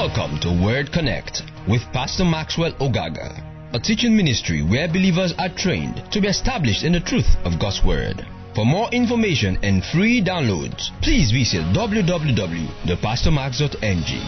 Welcome to Word Connect with Pastor Maxwell Ogaga, a teaching ministry where believers are trained to be established in the truth of God's Word. For more information and free downloads, please visit www.thepastormax.ng.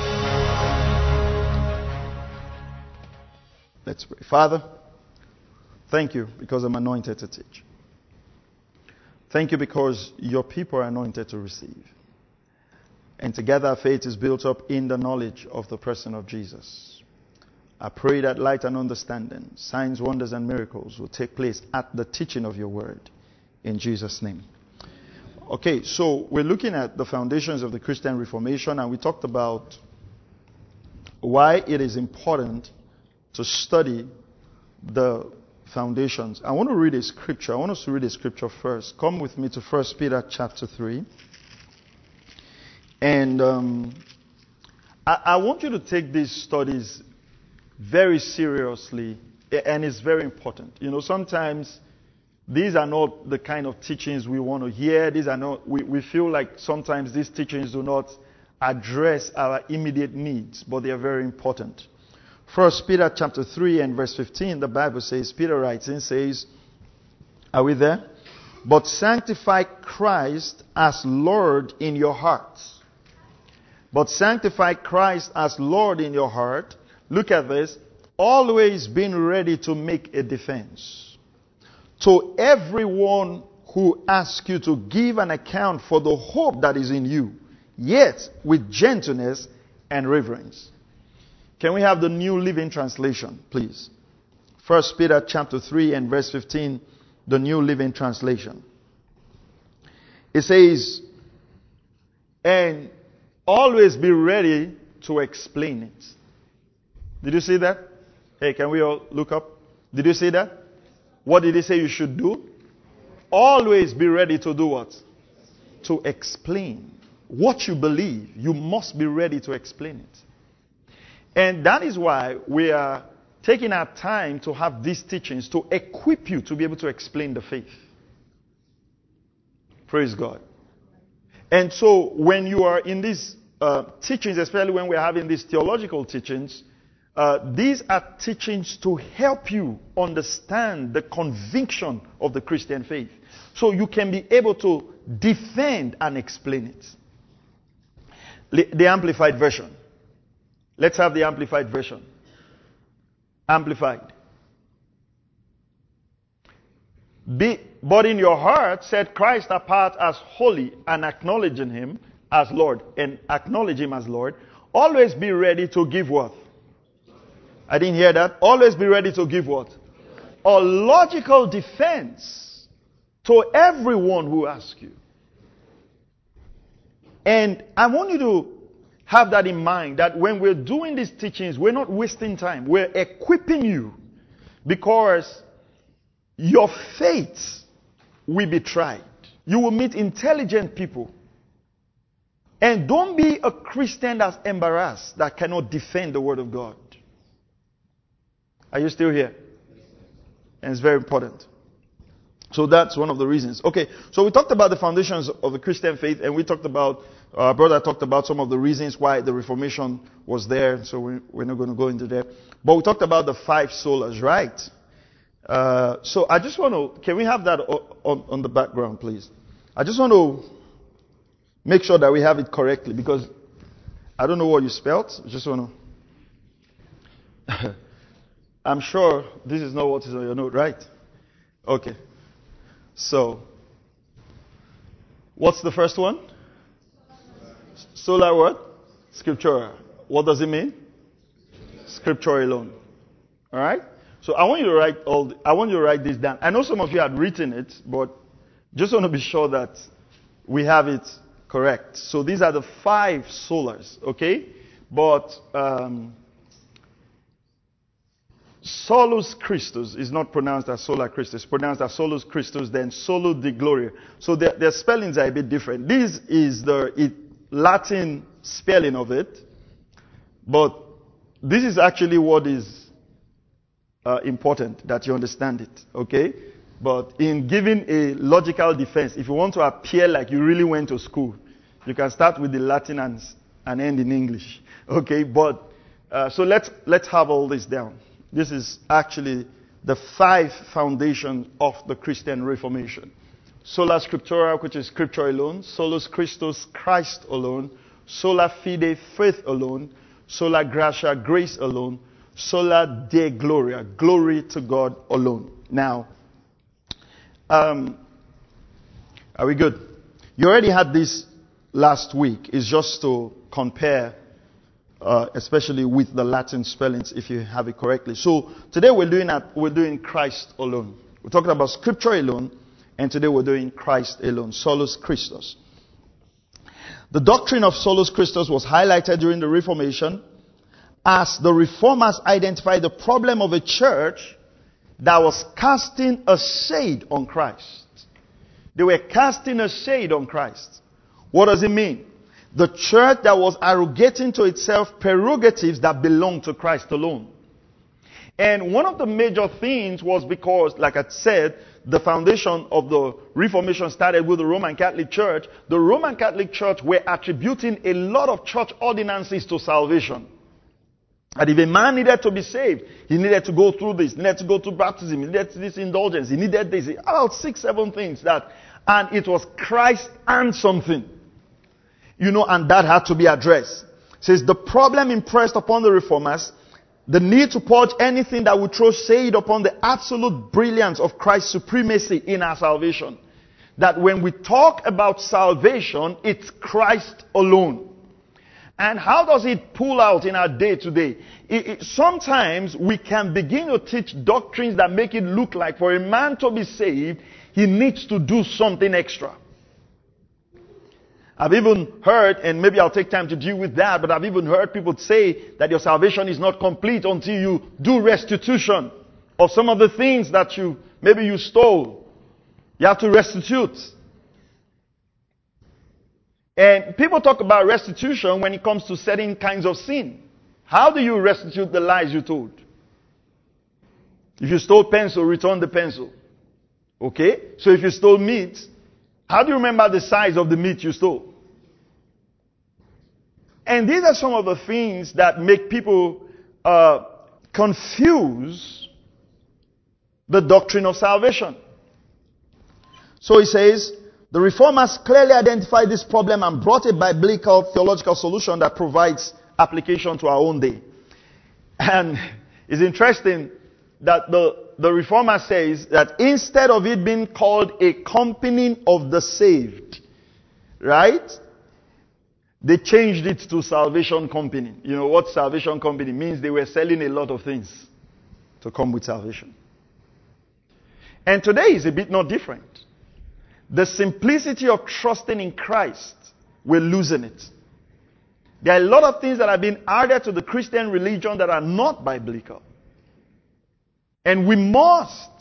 Let's pray. Father, thank you because I'm anointed to teach. Thank you because your people are anointed to receive. And together our faith is built up in the knowledge of the person of Jesus. I pray that light and understanding, signs, wonders, and miracles will take place at the teaching of your word. In Jesus' name. Okay, so we're looking at the foundations of the Christian Reformation, and we talked about why it is important to study the foundations. I want to read a scripture. I want us to read a scripture first. Come with me to 1 Peter chapter 3. And I want you to take these studies very seriously, and it's very important. You know, sometimes these are not the kind of teachings we want to hear. These are not. We feel like sometimes these teachings do not address our immediate needs, but they are very important. 1 Peter chapter 3 and verse 15, the Bible says, Peter writes and says, are we there? But sanctify Christ as Lord in your hearts. But sanctify Christ as Lord in your heart. Look at this. Always being ready to make a defense to everyone who asks you to give an account for the hope that is in you, yet with gentleness and reverence. Can we have the New Living Translation, please? 1 Peter chapter 3 and verse 15, the New Living Translation. It says, and always be ready to explain it. Did you see that? Hey, can we all look up? Did you see that? What did he say you should do? Always be ready to do what? To explain. What you believe, you must be ready to explain it. And that is why we are taking our time to have these teachings to equip you to be able to explain the faith. Praise God. And so when you are in these teachings, especially when we're having these theological teachings, these are teachings to help you understand the conviction of the Christian faith. So you can be able to defend and explain it. The Amplified Version. Let's have the Amplified Version. Amplified. But in your heart, set Christ apart as holy and acknowledging him as Lord. And acknowledge him as Lord. Always be ready to give what? I didn't hear that. Always be ready to give what? A logical defense to everyone who asks you. And I want you to have that in mind, that when we're doing these teachings, we're not wasting time. We're equipping you because your faith will be tried. You will meet intelligent people. And don't be a Christian that's embarrassed, that cannot defend the Word of God. Are you still here? And it's very important. So that's one of the reasons. Okay, so we talked about the foundations of the Christian faith, and we talked about, our brother talked about some of the reasons why the Reformation was there, so we're not going to go into that. But we talked about the 5 solas, right? So I just want to, can we have that on the background, please? I just want to make sure that we have it correctly, because I don't know what you spelt. I just want to... I'm sure this is not what is on your note, right? Okay. So, what's the first one? Sola what? Scriptura. What does it mean? Scripture alone. All right? So I want you to write this down. I know some of you had written it, but just want to be sure that we have it correct. So these are the 5 solas, okay? But Solus Christus is not pronounced as Sola Christus. It's pronounced as Solus Christus, then Solo Deo Gloria. So their spellings are a bit different. This is the Latin spelling of it, but this is actually what is important, that you understand it, okay? But in giving a logical defense, if you want to appear like you really went to school, you can start with the Latin and and end in English. Okay, but so let's have all this down. This is actually the 5 foundations of the Christian Reformation. Sola Scriptura, which is Scripture alone. Solus Christus, Christ alone. Sola Fide, faith alone. Sola Gratia, grace alone. Sola Dei Gloria, glory to God alone. Now, are we good? You already had this last week. It's just to compare, especially with the Latin spellings, if you have it correctly. So today we're doing Christ alone. We're talking about Scripture alone, and today we're doing Christ alone, Solus Christus. The doctrine of Solus Christus was highlighted during the Reformation as the Reformers identified the problem of a church that was casting a shade on Christ. They were casting a shade on Christ. What does it mean? The church that was arrogating to itself prerogatives that belong to Christ alone. And one of the major things was because, like I said, the foundation of the Reformation started with the Roman Catholic Church. The Roman Catholic Church were attributing a lot of church ordinances to salvation. And if a man needed to be saved, he needed to go through this, he needed to go through baptism, he needed this indulgence, he needed this, about 6, 7 things and it was Christ and something. And that had to be addressed. It says the problem impressed upon the Reformers, the need to purge anything that would throw shade upon the absolute brilliance of Christ's supremacy in our salvation. That when we talk about salvation, it's Christ alone. And how does it pull out in our day to day? Sometimes we can begin to teach doctrines that make it look like for a man to be saved, he needs to do something extra. I've even heard, and maybe I'll take time to deal with that, but I've even heard people say that your salvation is not complete until you do restitution of some of the things that maybe you stole. You have to restitute. And people talk about restitution when it comes to certain kinds of sin. How do you restitute the lies you told? If you stole pencil, return the pencil. Okay? So if you stole meat, how do you remember the size of the meat you stole? And these are some of the things that make people confuse the doctrine of salvation. So he says, the Reformers clearly identified this problem and brought a biblical theological solution that provides application to our own day. And it's interesting that the Reformer says that instead of it being called a company of the saved, right? They changed it to Salvation Company. You know what Salvation Company means? They were selling a lot of things to come with salvation. And today is a bit not different. The simplicity of trusting in Christ, we're losing it. There are a lot of things that have been added to the Christian religion that are not biblical. And we must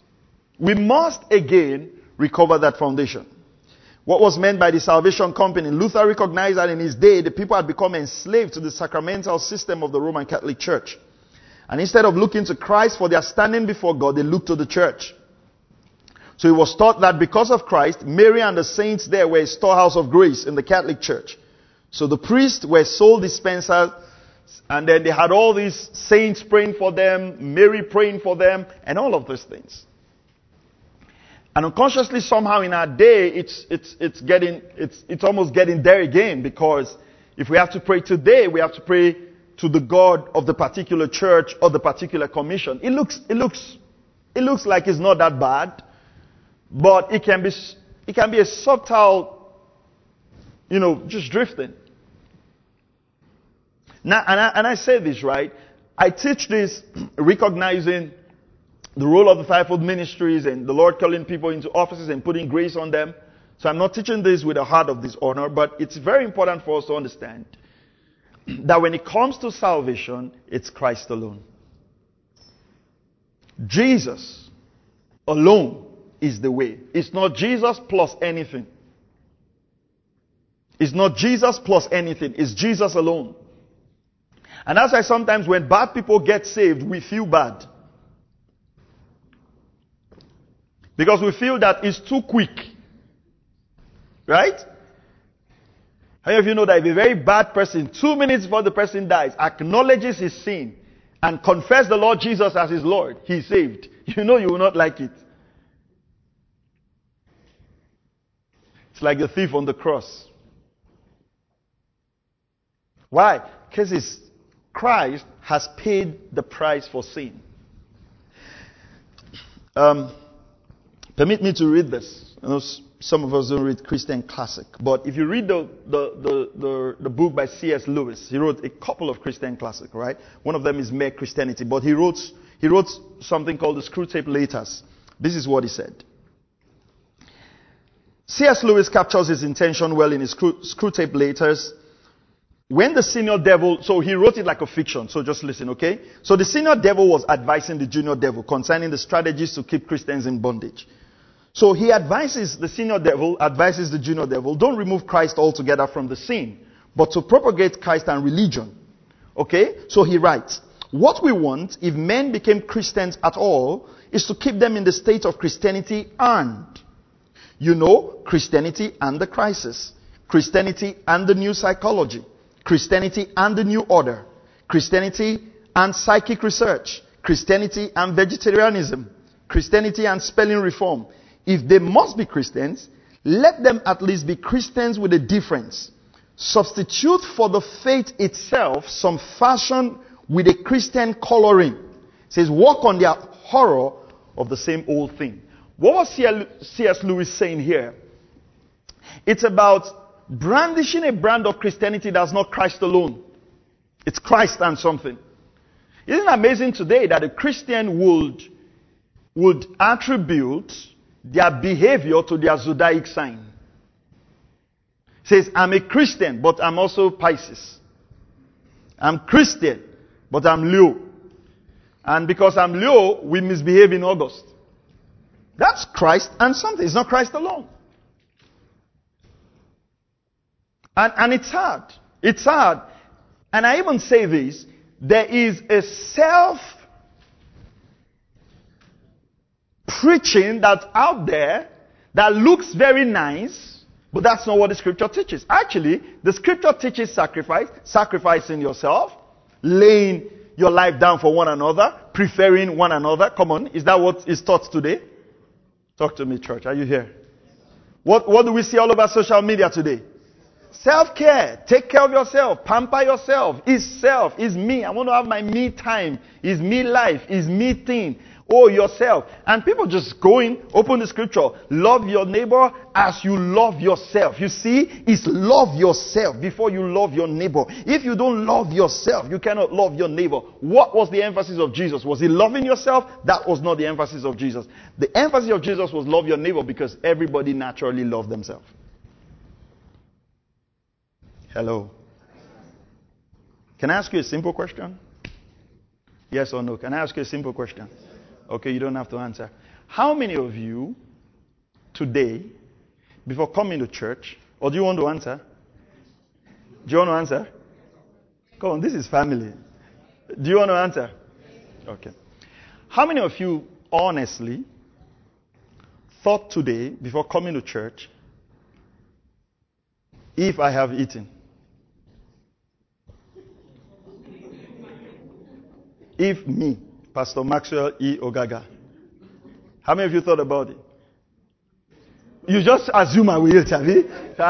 again recover that foundation. What was meant by the Salvation Company? Luther recognized that in his day, the people had become enslaved to the sacramental system of the Roman Catholic Church. And instead of looking to Christ for their standing before God, they looked to the church. So it was taught that because of Christ, Mary and the saints there were a storehouse of grace in the Catholic Church. So the priests were sole dispensers, and then they had all these saints praying for them, Mary praying for them, and all of those things. And unconsciously somehow in our day, it's almost getting there again, because if we have to pray today, we have to pray to the God of the particular church or the particular commission. It looks like it's not that bad, but it can be a subtle, just drifting. Now, and I say this, right? I teach this recognizing the role of the fivefold ministries and the Lord calling people into offices and putting grace on them. So I'm not teaching this with a heart of dishonor, but it's very important for us to understand that when it comes to salvation, it's Christ alone. Jesus alone is the way. It's not Jesus plus anything. It's not Jesus plus anything. It's Jesus alone. And that's why sometimes when bad people get saved, we feel bad. Because we feel that it's too quick. Right? How many of you know that if a very bad person, 2 minutes before the person dies, acknowledges his sin and confesses the Lord Jesus as his Lord, he's saved? You know you will not like it. It's like the thief on the cross. Why? Because Christ has paid the price for sin. Permit me to read this. I know some of us don't read Christian classic, but if you read the book by C.S. Lewis, he wrote a couple of Christian classics, right? One of them is Mere Christianity, but he wrote something called the Screwtape Letters. This is what he said. C.S. Lewis captures his intention well in his Screwtape Letters. When the senior devil, so he wrote it like a fiction, so just listen, okay? So the senior devil was advising the junior devil concerning the strategies to keep Christians in bondage. So the senior devil advises the junior devil, don't remove Christ altogether from the scene, but to propagate Christ and religion. Okay? So he writes, what we want, if men became Christians at all, is to keep them in the state of Christianity and, Christianity and the crisis, Christianity and the new psychology, Christianity and the new order, Christianity and psychic research, Christianity and vegetarianism, Christianity and spelling reform. If they must be Christians, let them at least be Christians with a difference. Substitute for the faith itself some fashion with a Christian coloring. It says, work on their horror of the same old thing. What was C.S. Lewis saying here? It's about brandishing a brand of Christianity that's not Christ alone. It's Christ and something. Isn't it amazing today that a Christian would attribute their behavior to their zodiac sign? It says, I'm a Christian, but I'm also Pisces. I'm Christian, but I'm Leo. And because I'm Leo, we misbehave in August. That's Christ and something. It's not Christ alone. And it's hard. It's hard. And I even say this, there is a self-preaching that's out there that looks very nice, but that's not what the scripture teaches. Actually, the scripture teaches sacrificing yourself, laying your life down for one another, preferring one another. Come on, is that what is taught today? Talk to me, church. Are you here? What do we see all over social media today? Self-care. Take care of yourself. Pamper yourself. It's self. It's me. I want to have my me time. It's me life. It's me thing. Oh, yourself. And people just open the scripture. Love your neighbor as you love yourself. You see, it's love yourself before you love your neighbor. If you don't love yourself, you cannot love your neighbor. What was the emphasis of Jesus? Was he loving yourself? That was not the emphasis of Jesus. The emphasis of Jesus was love your neighbor because everybody naturally loves themselves. Hello. Can I ask you a simple question? Yes or no? Can I ask you a simple question? Okay, you don't have to answer. How many of you today, before coming to church, or do you want to answer? Do you want to answer? Come on, this is family. Do you want to answer? Okay. How many of you honestly thought today, before coming to church, if I have eaten? If me, Pastor Maxwell E. Ogaga. How many of you thought about it? You just assume I will eat, have you?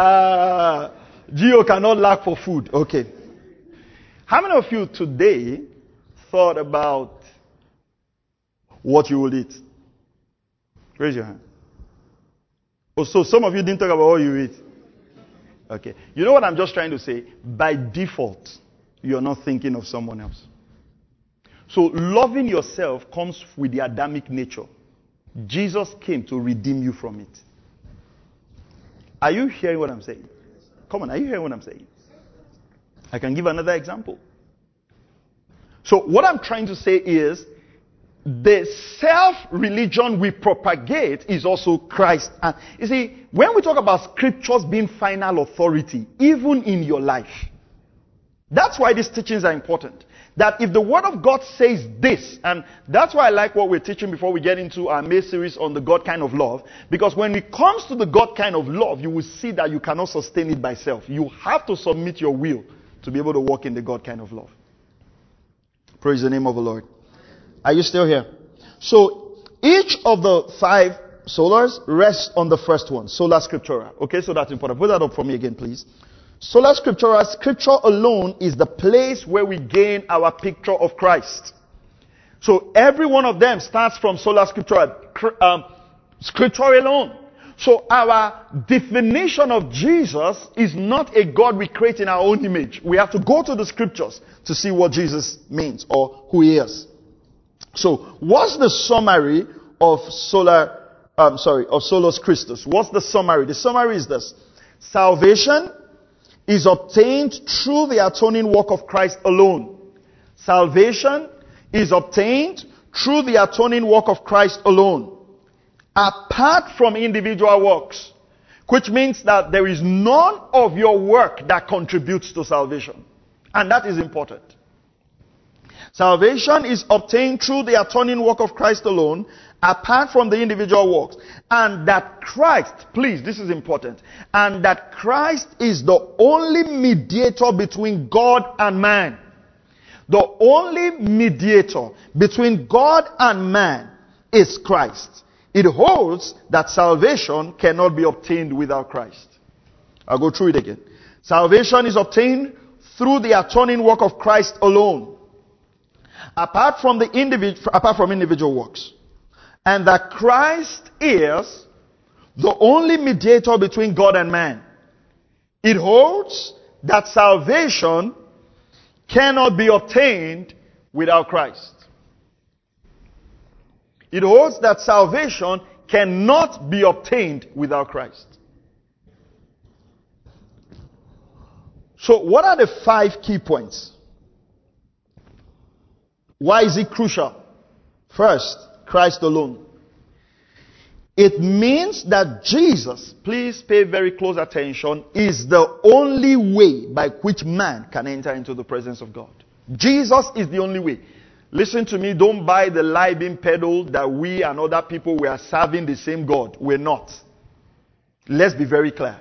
Gio cannot lack for food. Okay. How many of you today thought about what you will eat? Raise your hand. Oh, so some of you didn't talk about what you eat. Okay. You know what I'm just trying to say? By default, you're not thinking of someone else. So loving yourself comes with the Adamic nature. Jesus came to redeem you from it. Are you hearing what I'm saying? Come on, are you hearing what I'm saying? I can give another example. So what I'm trying to say is the self-religion we propagate is also Christ. And you see, when we talk about scriptures being final authority, even in your life, that's why these teachings are important. That if the Word of God says this, and that's why I like what we're teaching before we get into our May series on the God kind of love, because when it comes to the God kind of love, you will see that you cannot sustain it by self. You have to submit your will to be able to walk in the God kind of love. Praise the name of the Lord. Are you still here? So, each of the 5 solas rests on the first one, sola scriptura. Okay, so that's important. Put that up for me again, please. Sola scriptura, scripture alone, is the place where we gain our picture of Christ. So every one of them starts from sola scriptura, scripture alone. So our definition of Jesus is not a God we create in our own image. We have to go to the scriptures to see what Jesus means or who he is. So what's the summary of Solus Christus? What's the summary? The summary is this: salvation is obtained through the atoning work of Christ alone. Salvation is obtained through the atoning work of Christ alone, apart from individual works, which means that there is none of your work that contributes to salvation. And that is important. Salvation is obtained through the atoning work of Christ alone, apart from the individual works. And that Christ, please, this is important, and that Christ is the only mediator between God and man. The only mediator between God and man is Christ. It holds that salvation cannot be obtained without Christ. I'll go through it again. Salvation is obtained through the atoning work of Christ alone, apart from individual works. And that Christ is the only mediator between God and man. It holds that salvation cannot be obtained without Christ. It holds that salvation cannot be obtained without Christ. So what are the 5 key points? Why is it crucial? First, Christ alone. It means that Jesus, please pay very close attention, is the only way by which man can enter into the presence of God. Jesus is the only way. Listen to me, don't buy the lie being peddled that we and other people were serving the same God. We're not. Let's be very clear.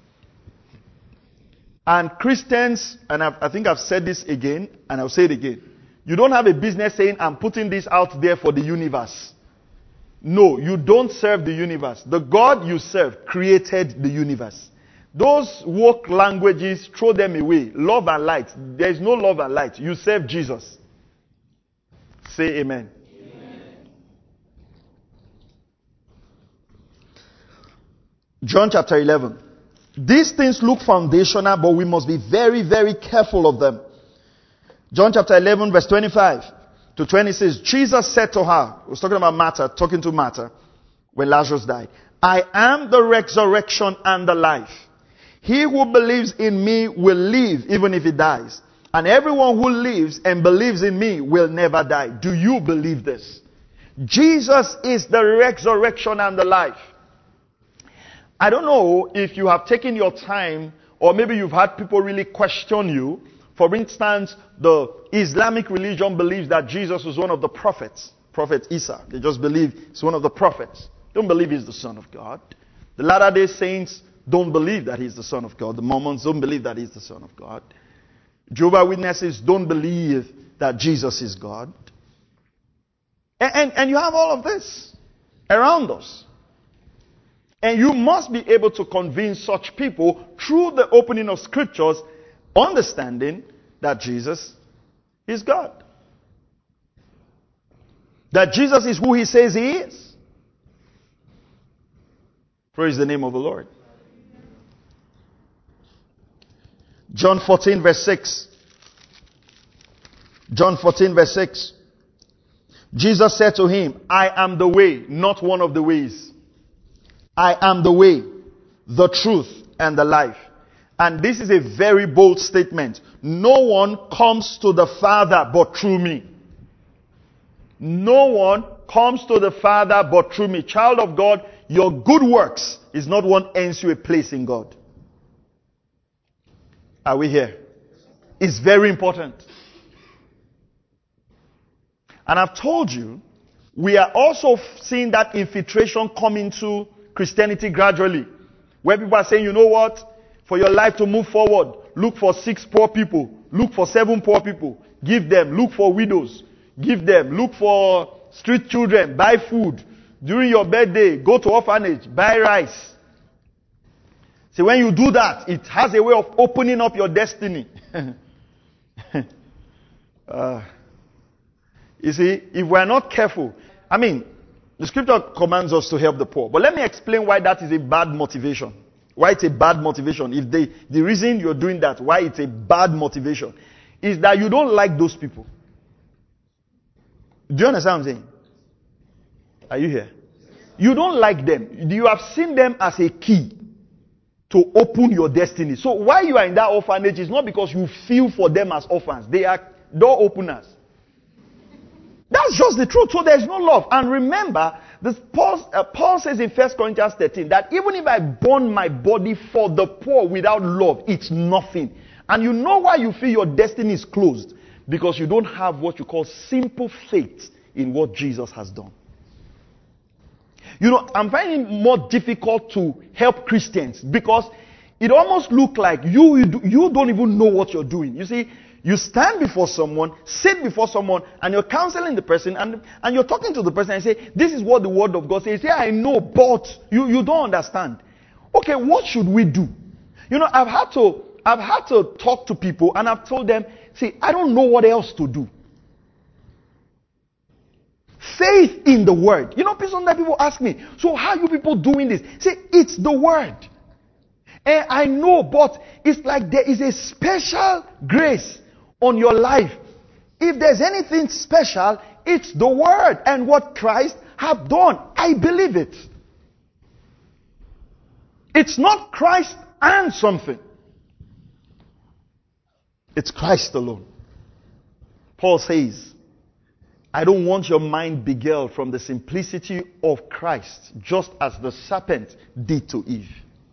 And Christians, and I think I've said this again, and I'll say it again. You don't have a business saying, I'm putting this out there for the universe. No, you don't serve the universe. The God you serve created the universe. Those woke languages, throw them away. Love and light. There is no love and light. You serve Jesus. Say amen. Amen. John chapter 11. These things look foundational, but we must be very, very careful of them. John chapter 11, verse 25 to 26. Jesus said to her, he was talking about Martha, talking to Martha, when Lazarus died, I am the resurrection and the life. He who believes in me will live even if he dies. And everyone who lives and believes in me will never die. Do you believe this? Jesus is the resurrection and the life. I don't know if you have taken your time, or maybe you've had people really question you. For instance, the Islamic religion believes that Jesus was one of the prophets. Prophet Isa. They just believe he's one of the prophets. Don't believe he's the Son of God. The Latter-day Saints don't believe that he's the Son of God. The Mormons don't believe that he's the Son of God. Jehovah's Witnesses don't believe that Jesus is God. And you have all of this around us. And you must be able to convince such people through the opening of scriptures, understanding that Jesus is God. That Jesus is who he says he is. Praise the name of the Lord. John 14 verse 6. John 14 verse 6. Jesus said to him, I am the way, not one of the ways. I am the way, the truth, and the life. And this is a very bold statement. No one comes to the Father but through me. No one comes to the Father but through me. Child of God, your good works is not what earns you a place in God. Are we here? It's very important. And I've told you, we are also seeing that infiltration come into Christianity gradually. Where people are saying, you know what? For your life to move forward, look for 6 poor people. Look for 7 poor people. Give them. Look for widows. Give them. Look for street children. Buy food. During your birthday, go to orphanage. Buy rice. See, when you do that, it has a way of opening up your destiny. You see, if we are not careful, the scripture commands us to help the poor. But let me explain why that is a bad motivation. Why it's a bad motivation. If the reason you're doing that, why it's a bad motivation, is that you don't like those people. Do you understand what I'm saying? Are you here? You don't like them. You have seen them as a key to open your destiny. So why you are in that orphanage is not because you feel for them as orphans. They are door openers. That's just the truth. So there's no love. And remember, Paul says in 1 Corinthians 13 that even if I burn my body for the poor without love, it's nothing. And you know why you feel your destiny is closed? Because you don't have what you call simple faith in what Jesus has done. You know, I'm finding it more difficult to help Christians because it almost looks like you don't even know what you're doing. You see, you stand before someone, sit before someone, and you're counseling the person, and you're talking to the person and say, this is what the word of God says. Yeah, I know, but you don't understand. Okay, what should we do? You know, I've had to talk to people, and I've told them, see, I don't know what else to do. Faith in the word. You know, sometimes people ask me, so how are you people doing this? Say, it's the word. And I know, but it's like there is a special grace on your life. If there's anything special, it's the word and what Christ have done. I believe it. It's not Christ and something. It's Christ alone. Paul says, I don't want your mind beguiled from the simplicity of Christ, just as the serpent did to Eve.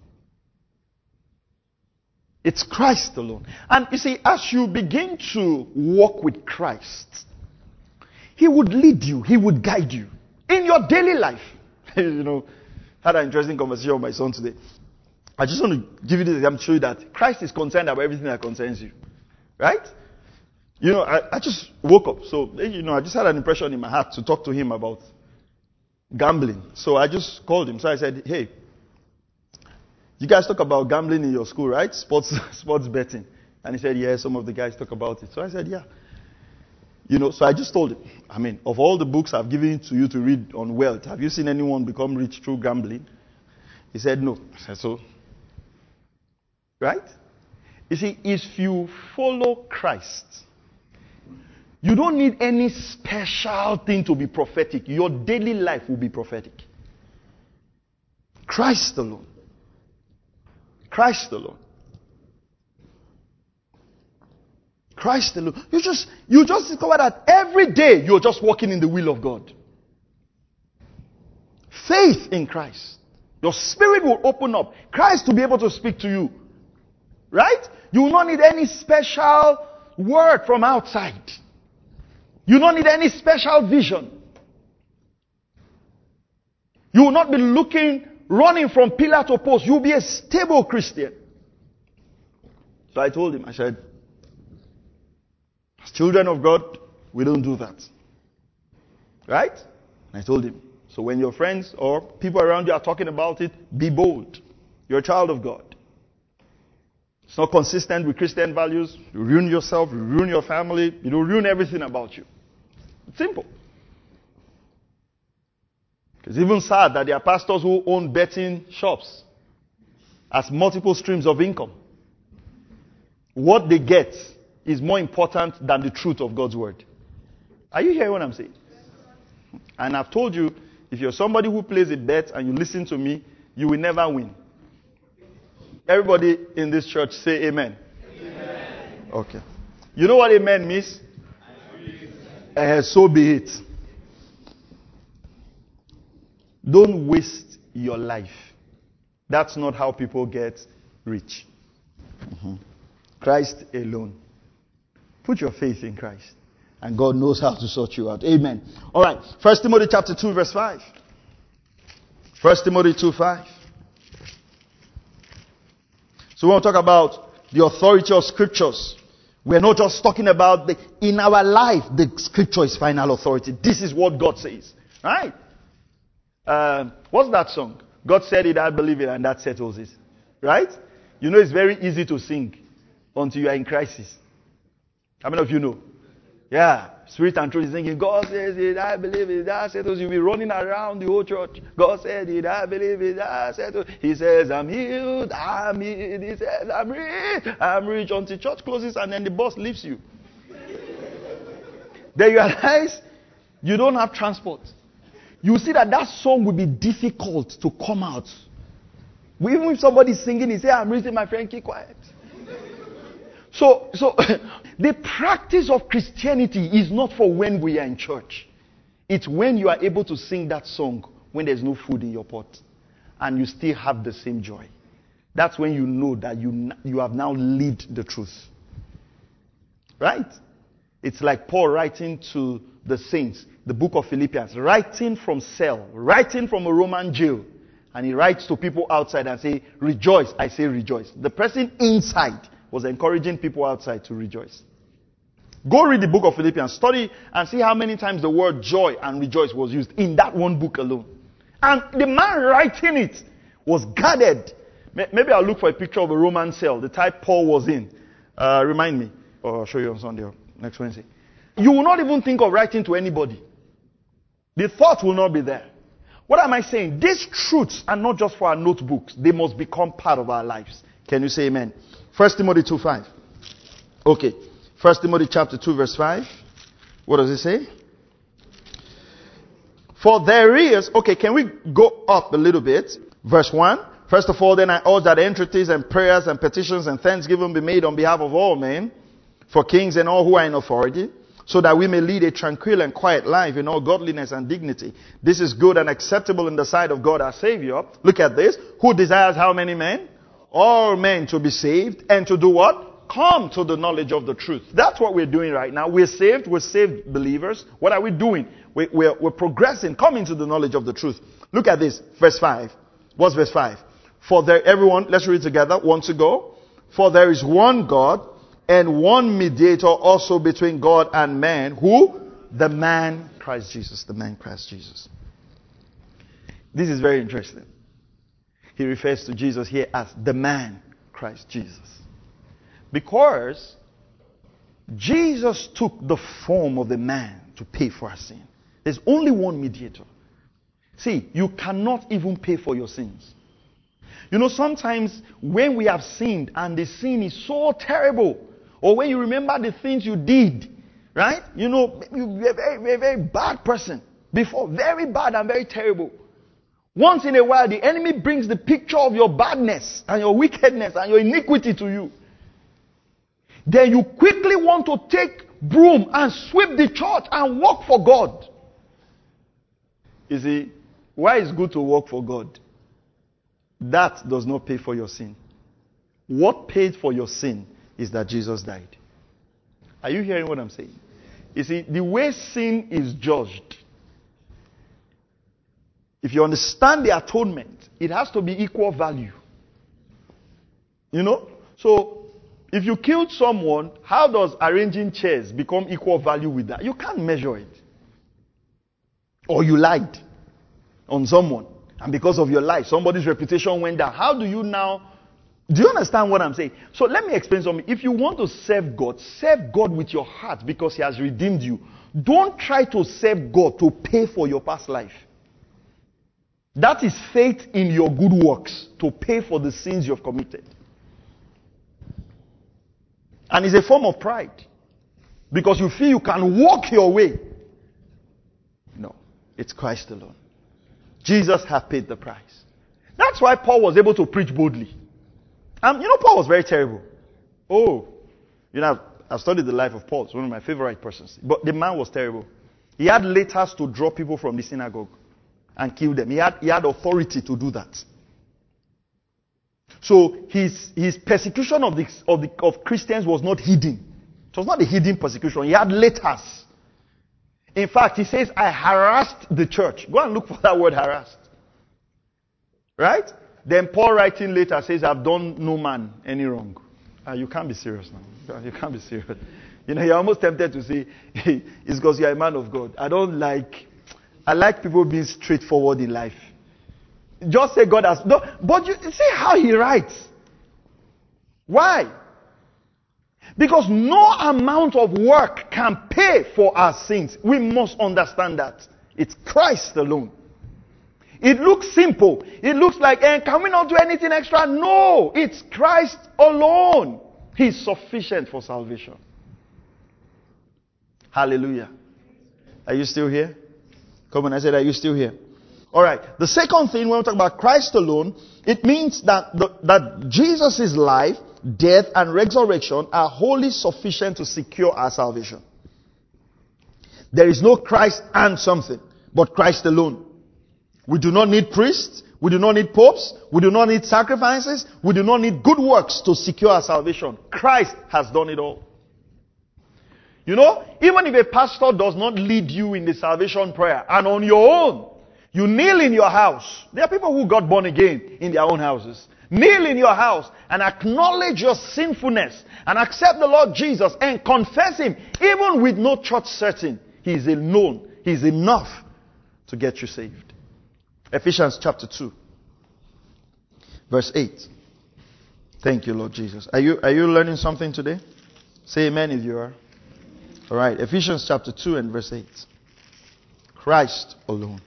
It's Christ alone. And you see, as you begin to walk with Christ, He would lead you. He would guide you in your daily life. You know, had an interesting conversation with my son today. I just want to give you this example to show you that Christ is concerned about everything that concerns you. Right? You know, I just woke up. So, you know, I just had an impression in my heart to talk to him about gambling. So I just called him. So I said, hey, you guys talk about gambling in your school, right? Sports betting. And he said, yeah, some of the guys talk about it. So I said, yeah. You know, so I just told him, of all the books I've given to you to read on wealth, have you seen anyone become rich through gambling? He said, no. I said, so? Right? You see, if you follow Christ, you don't need any special thing to be prophetic. Your daily life will be prophetic. Christ alone. Christ alone. Christ alone. You just discover that every day you're just walking in the will of God. Faith in Christ. Your spirit will open up. Christ will be able to speak to you. Right? You will not need any special word from outside. You don't need any special vision. You will not be running from pillar to post. You'll be a stable Christian. So I told him, I said, as children of God, we don't do that. Right? And I told him, so when your friends or people around you are talking about it, be bold. You're a child of God. It's not consistent with Christian values. You ruin yourself, you ruin your family, you don't ruin everything about you. It's simple. It's even sad that there are pastors who own betting shops as multiple streams of income. What they get is more important than the truth of God's word. Are you hearing what I'm saying? And I've told you, if you're somebody who plays a bet and you listen to me, you will never win. Everybody in this church say amen. Amen. Okay. You know what amen means? So be it. Don't waste your life. That's not how people get rich. Christ alone. Put your faith in Christ. And God knows how to sort you out. Amen. All right. 1 Timothy chapter 2 verse 5. 1 Timothy 2:5. So we want to talk about the authority of scriptures. We're not just talking about in our life, the scripture is final authority. This is what God says. Right? What's that song? God said it, I believe it, and that settles it. Right? You know it's very easy to sing until you are in crisis. How many of you know? Yeah. Spirit and truth is singing, God says it, I believe it, that settles. You'll be running around the whole church. God said it, I believe it, that settles. He says, I'm healed, I'm healed. He says, I'm rich until church closes and then the bus leaves you. Then you realize you don't have transport. You see that song will be difficult to come out. Even if somebody's singing, he say, I'm rich, my friend, keep quiet. So the practice of Christianity is not for when we are in church. It's when you are able to sing that song when there's no food in your pot and you still have the same joy. That's when you know that you have now lived the truth. Right? It's like Paul writing to the saints, the book of Philippians, writing from cell, writing from a Roman jail. And he writes to people outside and say, rejoice. I say rejoice. The person inside was encouraging people outside to rejoice. Go read the book of Philippians, study and see how many times the word joy and rejoice was used in that one book alone. And the man writing it was guarded. Maybe I'll look for a picture of a Roman cell, the type Paul was in. Remind me. Or I'll show you on Sunday or next Wednesday. You will not even think of writing to anybody. The thought will not be there. What am I saying? These truths are not just for our notebooks. They must become part of our lives. Can you say amen? 1 Timothy 2:5. Okay. 1 Timothy chapter 2 verse 5. What does it say? For there is... Okay, can we go up a little bit? Verse 1. First of all, then I urge that entreaties and prayers and petitions and thanksgiving be made on behalf of all men, for kings and all who are in authority, so that we may lead a tranquil and quiet life in all godliness and dignity. This is good and acceptable in the sight of God our Savior. Look at this. Who desires how many men? All men to be saved and to do what? Come to the knowledge of the truth. That's what we're doing right now. We're saved believers. What are we doing? We're progressing, coming to the knowledge of the truth. Look at this, verse 5. What's verse 5? For there, everyone, let's read together once ago. For there is one God and one mediator also between God and man. Who? The man Christ Jesus. The man Christ Jesus. This is very interesting. He refers to Jesus here as the man Christ Jesus. Because Jesus took the form of the man to pay for our sin. There's only one mediator. See, you cannot even pay for your sins. You know, sometimes when we have sinned and the sin is so terrible, or when you remember the things you did, right? You know, you're a very, very, very bad person before, very bad and very terrible. Once in a while, the enemy brings the picture of your badness and your wickedness and your iniquity to you. Then you quickly want to take broom and sweep the church and work for God. You see, why it's good to work for God? That does not pay for your sin. What paid for your sin is that Jesus died. Are you hearing what I'm saying? You see, the way sin is judged, if you understand the atonement, it has to be equal value. You know? So, if you killed someone, how does arranging chairs become equal value with that? You can't measure it. Or you lied on someone, and because of your lie, somebody's reputation went down. How do you now... Do you understand what I'm saying? So let me explain something. If you want to serve God with your heart because He has redeemed you. Don't try to serve God to pay for your past life. That is faith in your good works to pay for the sins you have committed. And it's a form of pride. Because you feel you can walk your way. No, it's Christ alone. Jesus has paid the price. That's why Paul was able to preach boldly. You know, Paul was very terrible. Oh, you know, I've studied the life of Paul. It's one of my favorite persons. But the man was terrible. He had letters to draw people from the synagogue and kill them. He had authority to do that. So his persecution of Christians was not hidden. It was not a hidden persecution. He had letters In fact, he says, I harassed the church. Go and look for that word harassed. Right? Then Paul writing later says, I've done no man any wrong. You can't be serious now. You can't be serious. You know, you're almost tempted to say, it's because you're a man of God. I like people being straightforward in life. Just say God has, no, but you see how he writes. Why? Because no amount of work can pay for our sins. We must understand that. It's Christ alone. It looks simple. It looks like, can we not do anything extra? No, it's Christ alone. He's sufficient for salvation. Hallelujah. Are you still here? Come on, I said, are you still here? All right. The second thing, when we talk about Christ alone, it means that Jesus' life, death, and resurrection are wholly sufficient to secure our salvation. There is no Christ and something, but Christ alone. We do not need priests. We do not need popes. We do not need sacrifices. We do not need good works to secure our salvation. Christ has done it all. You know, even if a pastor does not lead you in the salvation prayer and on your own, you kneel in your house. There are people who got born again in their own houses. Kneel in your house and acknowledge your sinfulness and accept the Lord Jesus and confess Him, even with no church setting. He is alone. He is enough to get you saved. Ephesians chapter 2, verse 8. Thank you, Lord Jesus. Are you learning something today? Say amen if you are. All right. Ephesians chapter 2 and verse 8. Christ alone.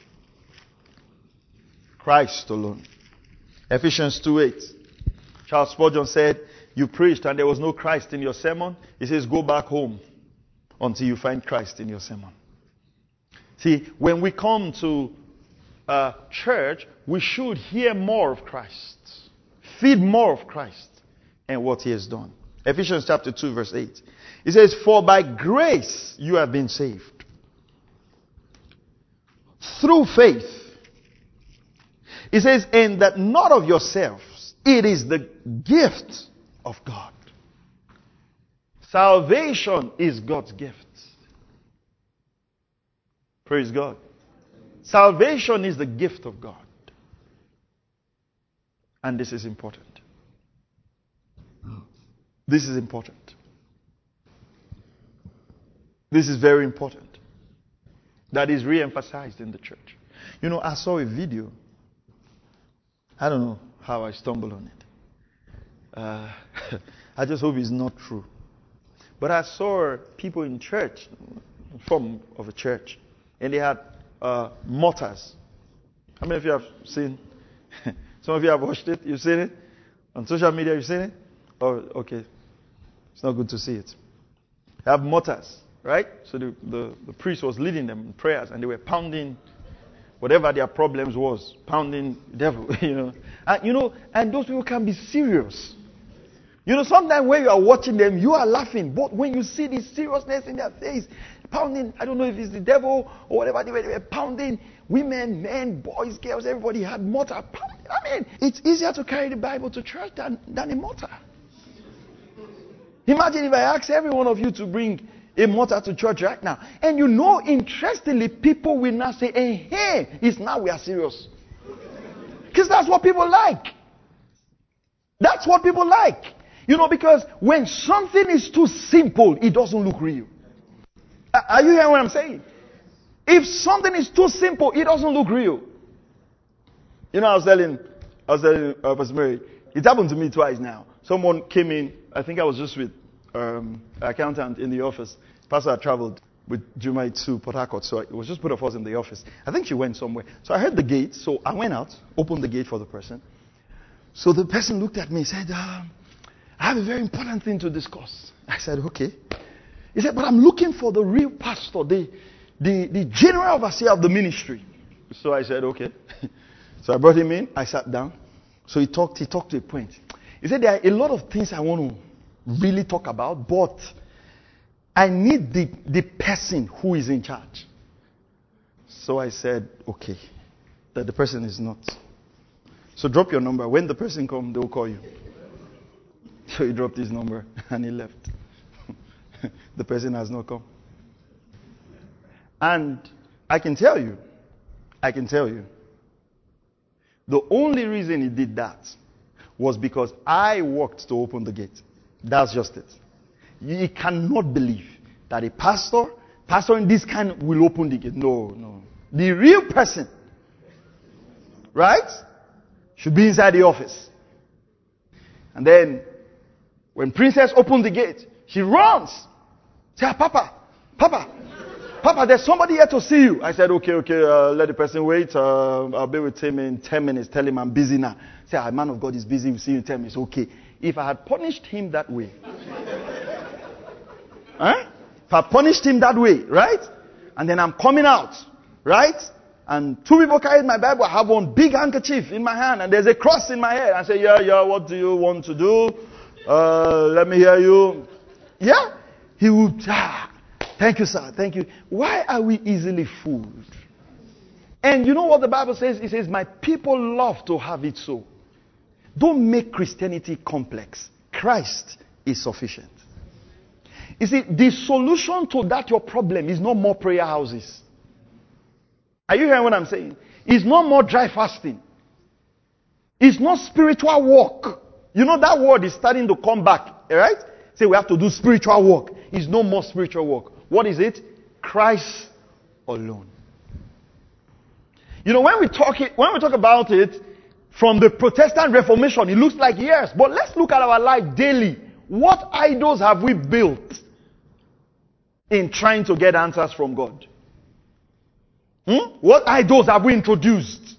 Christ alone. Ephesians 2:8. Charles Spurgeon said, you preached and there was no Christ in your sermon. He says, go back home until you find Christ in your sermon. See, when we come to church, we should hear more of Christ. Feed more of Christ and what He has done. Ephesians chapter 2 verse 8. It says, for by grace you have been saved. Through faith. It says, and that not of yourselves. It is the gift of God. Salvation is God's gift. Praise God. Salvation is the gift of God. And this is important. This is important. This is very important. That is re-emphasized in the church. You know, I saw a video. I don't know how I stumbled on it. I just hope it's not true. But I saw people in church, form of a church, and they had mortars. How many of you have seen? Some of you have watched it. You've seen it on social media. You've seen it. Oh, okay. It's not good to see it. They have mortars, right? So the priest was leading them in prayers, and they were pounding whatever their problems was, pounding the devil. And those people can be serious. You know, sometimes when you are watching them, you are laughing, but when you see the seriousness in their face, pounding, I don't know if it's the devil or whatever, they were pounding. Women, men, boys, girls, everybody had mortar pounding. I mean, it's easier to carry the Bible to church than a mortar. Imagine if I ask every one of you to bring a mortar to church right now. And you know, interestingly, people will now say, hey, it's now we are serious. Because that's what people like. That's what people like. You know, because when something is too simple, it doesn't look real. Are you hearing what I'm saying? If something is too simple, it doesn't look real. You know, I was telling Pastor Mary, it happened to me twice now. Someone came in, I think I was just with an accountant in the office. Pastor had traveled with Jumai to Port Harcourt, so it was just both of us in the office. I think she went somewhere. So I heard the gate, so I went out, opened the gate for the person. So the person looked at me and said, I have a very important thing to discuss. I said, okay. He said, but I'm looking for the real pastor, the general overseer of the ministry. So I said, okay. So I brought him in. I sat down. So he talked to a point. He said, there are a lot of things I want to really talk about, but I need the person who is in charge. So I said, okay, that the person is not. So drop your number. When the person comes, they will call you. So he dropped his number and he left. The person has not come. And I can tell you, the only reason he did that was because I worked to open the gate. That's just it. You cannot believe that a pastor in this kind will open the gate. No. The real person, right, should be inside the office. And then, when Princess opened the gate, she runs. Say, Papa, there's somebody here to see you. I said, okay, let the person wait. I'll be with him in 10 minutes. Tell him I'm busy now. Say, man of God is busy. We'll see you in 10 minutes. Okay. If I had punished him that way, if I punished him that way, right? And then I'm coming out, right? And two people carried my Bible. I have one big handkerchief in my hand and there's a cross in my head. I say, yeah, what do you want to do? Let me hear you. Yeah? He would, thank you, sir. Thank you. Why are we easily fooled? And you know what the Bible says? It says, my people love to have it so. Don't make Christianity complex. Christ is sufficient. You see, the solution to that your problem is not more prayer houses. Are you hearing what I'm saying? It's not more dry fasting. It's not spiritual work. You know that word is starting to come back, right? Say we have to do spiritual work. It's no more spiritual work. What is it? Christ alone. You know, when we talk about it from the Protestant Reformation, it looks like years. But let's look at our life daily. What idols have we built in trying to get answers from God? What idols have we introduced?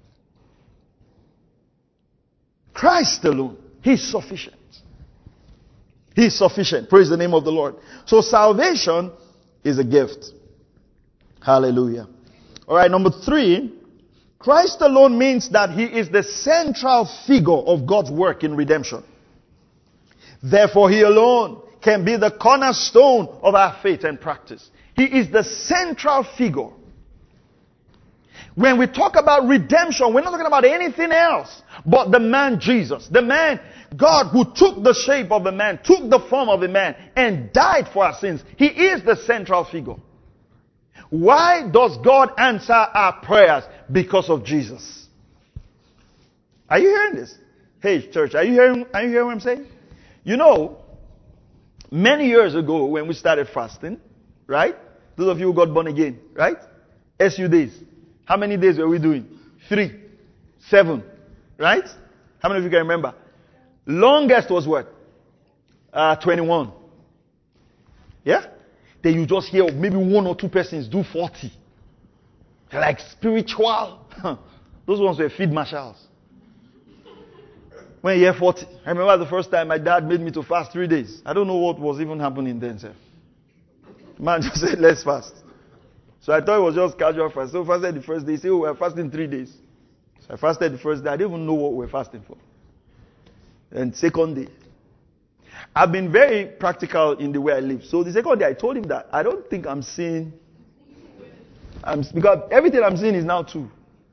Christ alone. He's sufficient. He's sufficient. Praise the name of the Lord. So salvation is a gift. Hallelujah. All right, number 3. Christ alone means that he is the central figure of God's work in redemption. Therefore, he alone can be the cornerstone of our faith and practice. He is the central figure. When we talk about redemption, we're not talking about anything else but the man Jesus. The man, God, who took the shape of a man, took the form of a man, and died for our sins. He is the central figure. Why does God answer our prayers? Because of Jesus. Are you hearing this? Hey, church, are you hearing what I'm saying? You know, many years ago when we started fasting, right? Those of you who got born again, right? SU days. How many days were we doing? 3, 7, right? How many of you can remember? Longest was what? 21. Yeah? Then you just hear maybe 1 or 2 persons do 40. They're like spiritual. Those ones were field marshals. When you hear 40. I remember the first time my dad made me to fast 3 days. I don't know what was even happening then, sir. Man just said, let's fast. So I thought it was just casual fast. So I fasted the first day. He said, we're fasting 3 days. So I fasted the first day. I didn't even know what we were fasting for. And second day. I've been very practical in the way I live. So the second day I told him that I don't think I'm seeing. Because everything I'm seeing is now 2.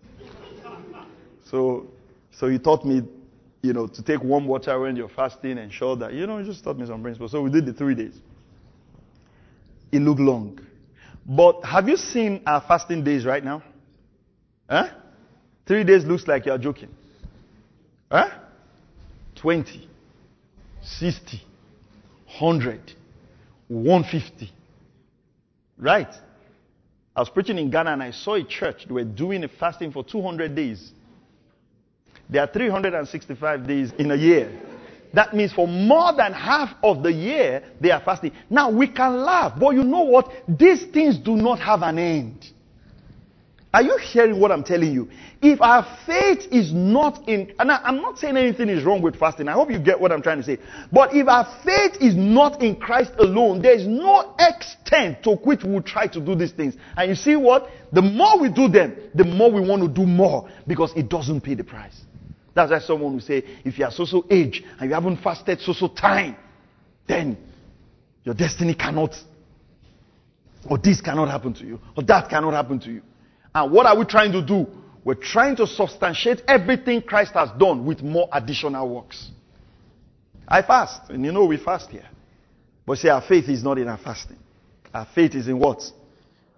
So he taught me, to take warm water when you're fasting and show that, he just taught me some principles. So we did the 3 days. It looked long. But have you seen our fasting days right now? 3 days looks like you're joking. 20, 60, 100, 150. Right? I was preaching in Ghana and I saw a church. They were doing a fasting for 200 days. There are 365 days in a year. That means for more than half of the year, they are fasting. Now, we can laugh, but you know what? These things do not have an end. Are you hearing what I'm telling you? If our faith is not in... And I'm not saying anything is wrong with fasting. I hope you get what I'm trying to say. But if our faith is not in Christ alone, there is no extent to which we will try to do these things. And you see what? The more we do them, the more we want to do more because it doesn't pay the price. That's why someone will say, if you are so age and you haven't fasted so time, then your destiny cannot, or this cannot happen to you, or that cannot happen to you. And what are we trying to do? We're trying to substantiate everything Christ has done with more additional works. I fast, and we fast here. But see, our faith is not in our fasting. Our faith is in what?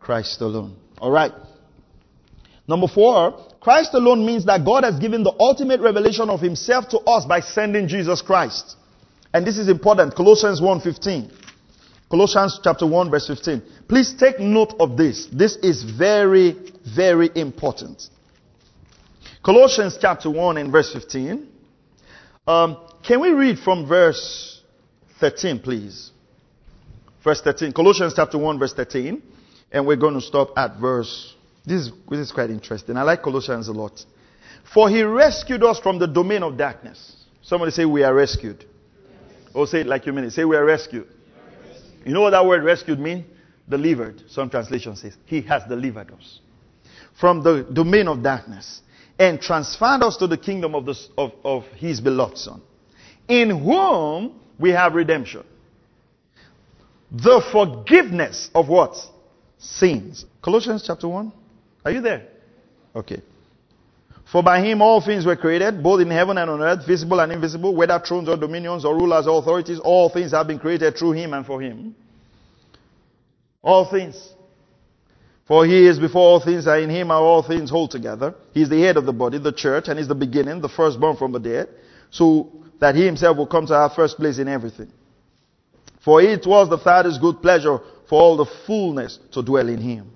Christ alone. All right. Number 4, Christ alone means that God has given the ultimate revelation of himself to us by sending Jesus Christ. And this is important. Colossians 1:15. Colossians chapter 1 verse 15. Please take note of this. This is very, very important. Colossians chapter 1 and verse 15. Can we read from verse 13, please? Verse 13. Colossians chapter 1 verse 13. And we're going to stop at verse... This is quite interesting. I like Colossians a lot. For he rescued us from the domain of darkness. Somebody say we are rescued. Or say it like you mean it. Say we are rescued. You know what that word rescued means? Delivered. Some translation says he has delivered us from the domain of darkness and transferred us to the kingdom of his beloved Son, in whom we have redemption. The forgiveness of what? Sins. Colossians chapter 1. Are you there? Okay. For by him all things were created, both in heaven and on earth, visible and invisible, whether thrones or dominions or rulers or authorities, all things have been created through him and for him. All things. For he is before all things, and in him are all things hold together. He is the head of the body, the church, and is the beginning, the firstborn from the dead, so that he himself will come to have first place in everything. For it was the Father's good pleasure for all the fullness to dwell in him.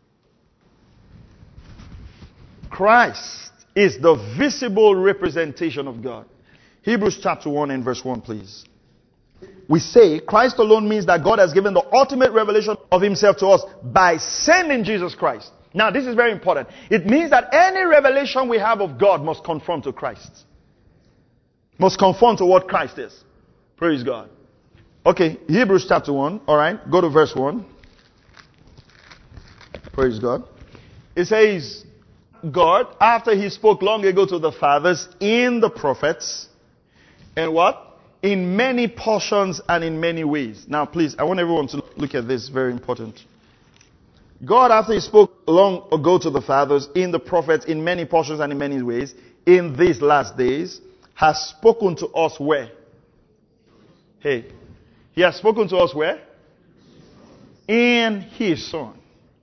Christ is the visible representation of God. Hebrews chapter 1 and verse 1, please. We say Christ alone means that God has given the ultimate revelation of himself to us by sending Jesus Christ. Now, this is very important. It means that any revelation we have of God must conform to Christ. Must conform to what Christ is. Praise God. Okay, Hebrews chapter 1. All right, go to verse 1. Praise God. It says, God, after he spoke long ago to the fathers in the prophets, and what? In many portions and in many ways. Now, please, I want everyone to look at this. Very important. God, after he spoke long ago to the fathers in the prophets, in many portions and in many ways, in these last days, has spoken to us where? Hey, he has spoken to us where? In his Son,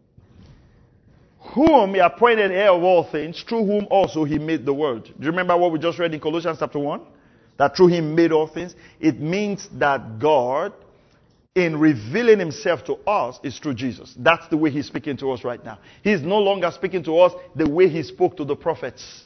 whom he appointed heir of all things, through whom also he made the world. Do you remember what we just read in Colossians chapter 1? That through him made all things. It means that God, in revealing himself to us, is through Jesus. That's the way he's speaking to us right now. He's no longer speaking to us the way he spoke to the prophets.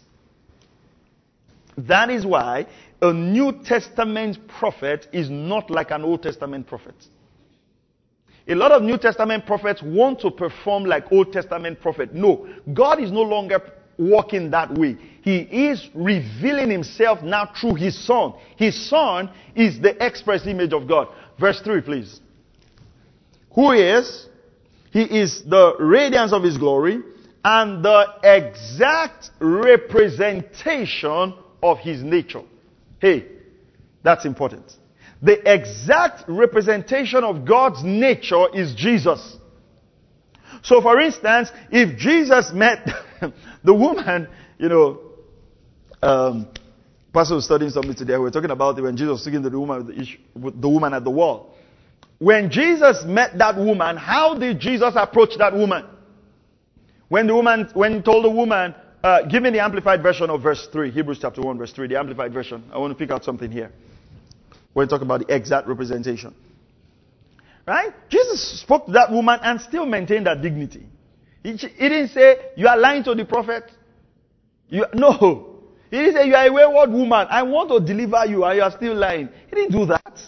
That is why a New Testament prophet is not like an Old Testament prophet. A lot of New Testament prophets want to perform like Old Testament prophet. No, God is no longer walking that way. He is revealing himself now through his Son. His Son is the express image of God. Verse 3, please. Who is? He is the radiance of his glory and the exact representation of his nature. Hey, that's important. The exact representation of God's nature is Jesus. So for instance, if Jesus met the woman, Pastor was studying something today. We were talking about it when Jesus was speaking to the woman at the well. When Jesus met that woman, how did Jesus approach that woman? When he told the woman, give me the amplified version of verse 3, Hebrews chapter 1 verse 3, the amplified version. I want to pick out something here. When we talk about the exact representation. Right? Jesus spoke to that woman and still maintained that dignity. He didn't say, you are lying to the prophet. No. He didn't say, you are a wayward woman. I want to deliver you and you are still lying. He didn't do that.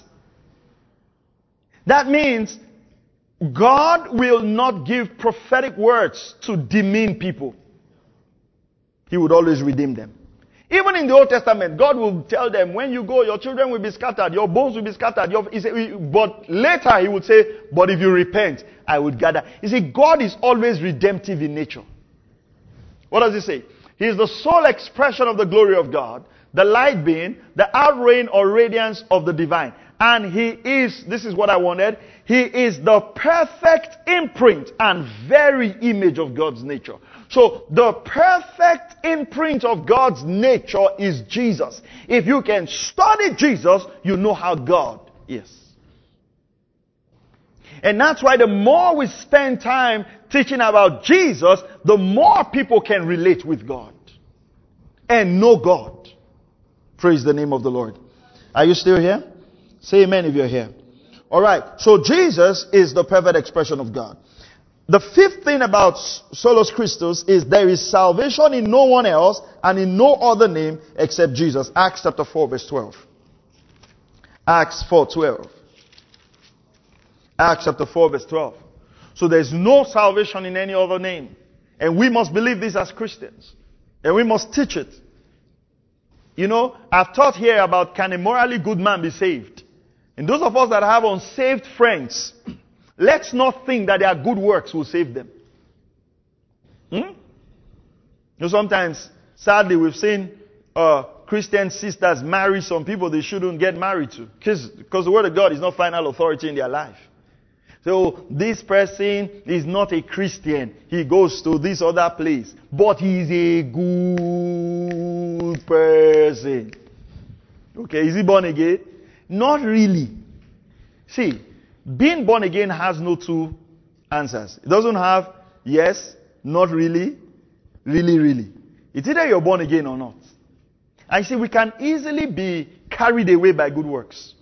That means God will not give prophetic words to demean people. He would always redeem them. Even in the Old Testament, God will tell them, when you go, your children will be scattered, your bones will be scattered. But later he would say, but if you repent, I would gather. You see, God is always redemptive in nature. What does he say? He is the sole expression of the glory of God, the light being, the outreign or radiance of the divine. And he is, this is what I wanted, he is the perfect imprint and very image of God's nature. So the perfect imprint of God's nature is Jesus. If you can study Jesus, you know how God is. And that's why the more we spend time teaching about Jesus, the more people can relate with God and know God. Praise the name of the Lord. Are you still here? Say amen if you're here. Alright, so Jesus is the perfect expression of God. The fifth thing about Solus Christus is there is salvation in no one else and in no other name except Jesus. Acts chapter 4 verse 12. Acts 4:12. Acts chapter 4 verse 12. So there's no salvation in any other name. And we must believe this as Christians. And we must teach it. You know, I've taught here about can a morally good man be saved? And those of us that have unsaved friends, let's not think that their good works will save them. You know, sometimes, sadly, we've seen Christian sisters marry some people they shouldn't get married to. Because the Word of God is not final authority in their life. So, this person is not a Christian. He goes to this other place. But he's a good person. Okay, is he born again? Not really. See, being born again has no two answers. It doesn't have yes, not really, really, really. It's either you're born again or not. I see we can easily be carried away by good works.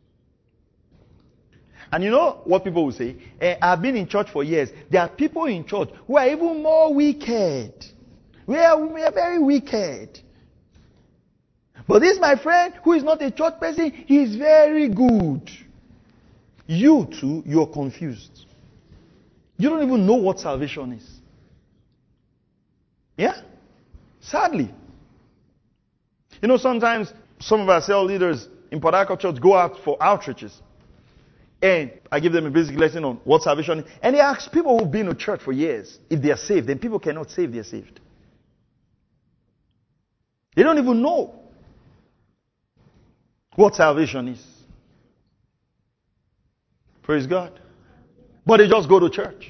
And you know what people will say? I've been in church for years. There are people in church who are even more wicked. We are very wicked. But this, my friend, who is not a church person, he is very good. You too, you're confused. You don't even know what salvation is. Yeah? Sadly. You know, sometimes some of our cell leaders in Port Harcourt Church go out for outreaches. And I give them a basic lesson on what salvation is. And they ask people who've been to church for years if they are saved. Then people cannot say if they are saved. They don't even know what salvation is. Praise God. But they just go to church.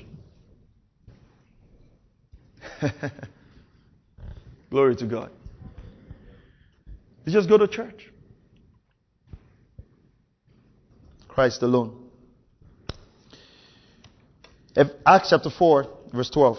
Glory to God. They just go to church. Christ alone. Acts chapter 4, verse 12.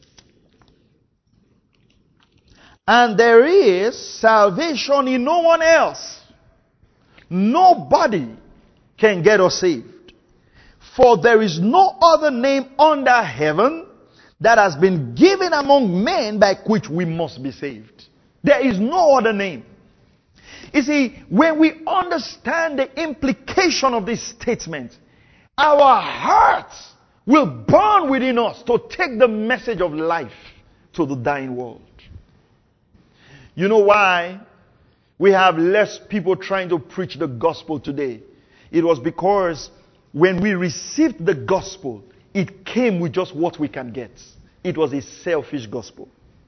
And there is salvation in no one else. Nobody can get us saved. For there is no other name under heaven that has been given among men by which we must be saved. There is no other name. You see, when we understand the implication of this statement, our hearts will burn within us to take the message of life to the dying world. You know why we have less people trying to preach the gospel today? It was because when we received the gospel, it came with just what we can get. It was a selfish gospel.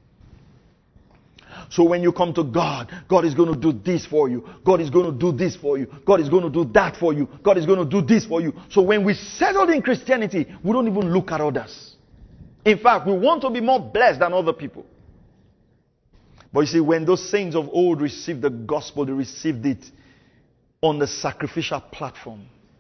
So when you come to God, God is going to do this for you. God is going to do this for you. God is going to do that for you. God is going to do this for you. So when we settled in Christianity, we don't even look at others. In fact, we want to be more blessed than other people. But you see, when those saints of old received the gospel, they received it on the sacrificial platform.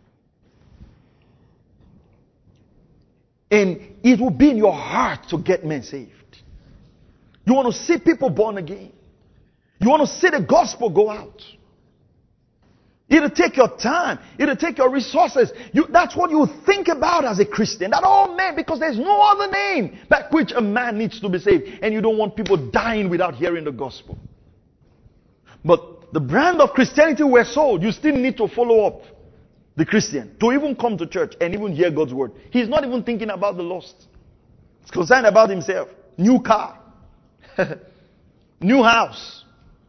And it will be in your heart to get men saved. You want to see people born again. You want to see the gospel go out. It'll take your time. It'll take your resources. That's what you think about as a Christian. That all men, because there's no other name by which a man needs to be saved. And you don't want people dying without hearing the gospel. But the brand of Christianity we're sold, you still need to follow up the Christian to even come to church and even hear God's word. He's not even thinking about the lost. He's concerned about himself. New car. New house.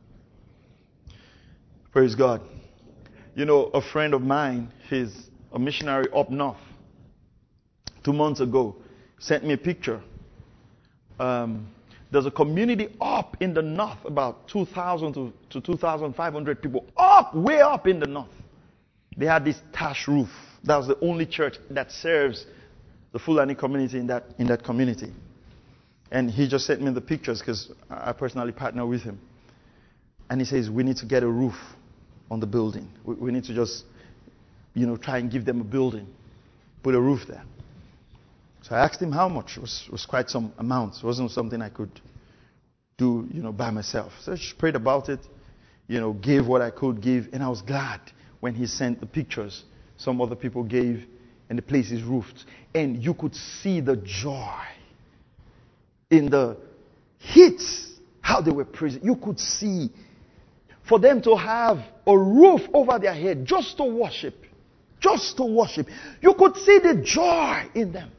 Praise God. You know, a friend of mine, he's a missionary up north. 2 months ago, sent me a picture. There's a community up in the north, about 2,000 to 2,500 people, way up in the north. They had this thatch roof. That was the only church that serves the Fulani community in that community. And he just sent me the pictures because I personally partner with him. And he says, we need to get a roof on the building. We need to just, try and give them a building. Put a roof there. So I asked him how much. It was quite some amount. It wasn't something I could do, by myself. So I just prayed about it, gave what I could give. And I was glad when he sent the pictures. Some other people gave, and the place is roofed. And you could see the joy in the heat, how they were praising. You could see, for them to have a roof over their head just to worship. Just to worship. You could see the joy in them.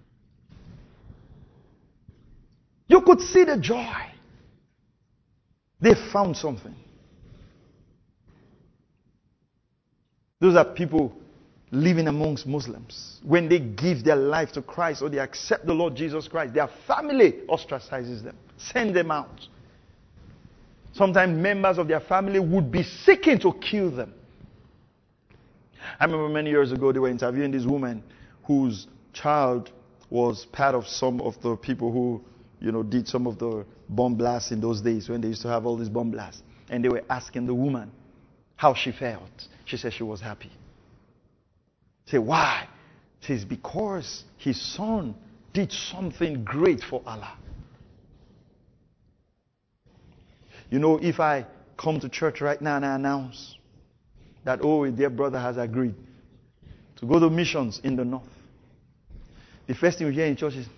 You could see the joy. They found something. Those are people living amongst Muslims. When they give their life to Christ or they accept the Lord Jesus Christ, their family ostracizes them, send them out. Sometimes members of their family would be seeking to kill them. I remember many years ago they were interviewing this woman whose child was part of some of the people who did some of the bomb blasts in those days when they used to have all these bomb blasts. And they were asking the woman how she felt. She said she was happy. Say, why? She says, because his son did something great for Allah. If I come to church right now and I announce that, a dear brother has agreed to go to missions in the north, the first thing you hear in church is,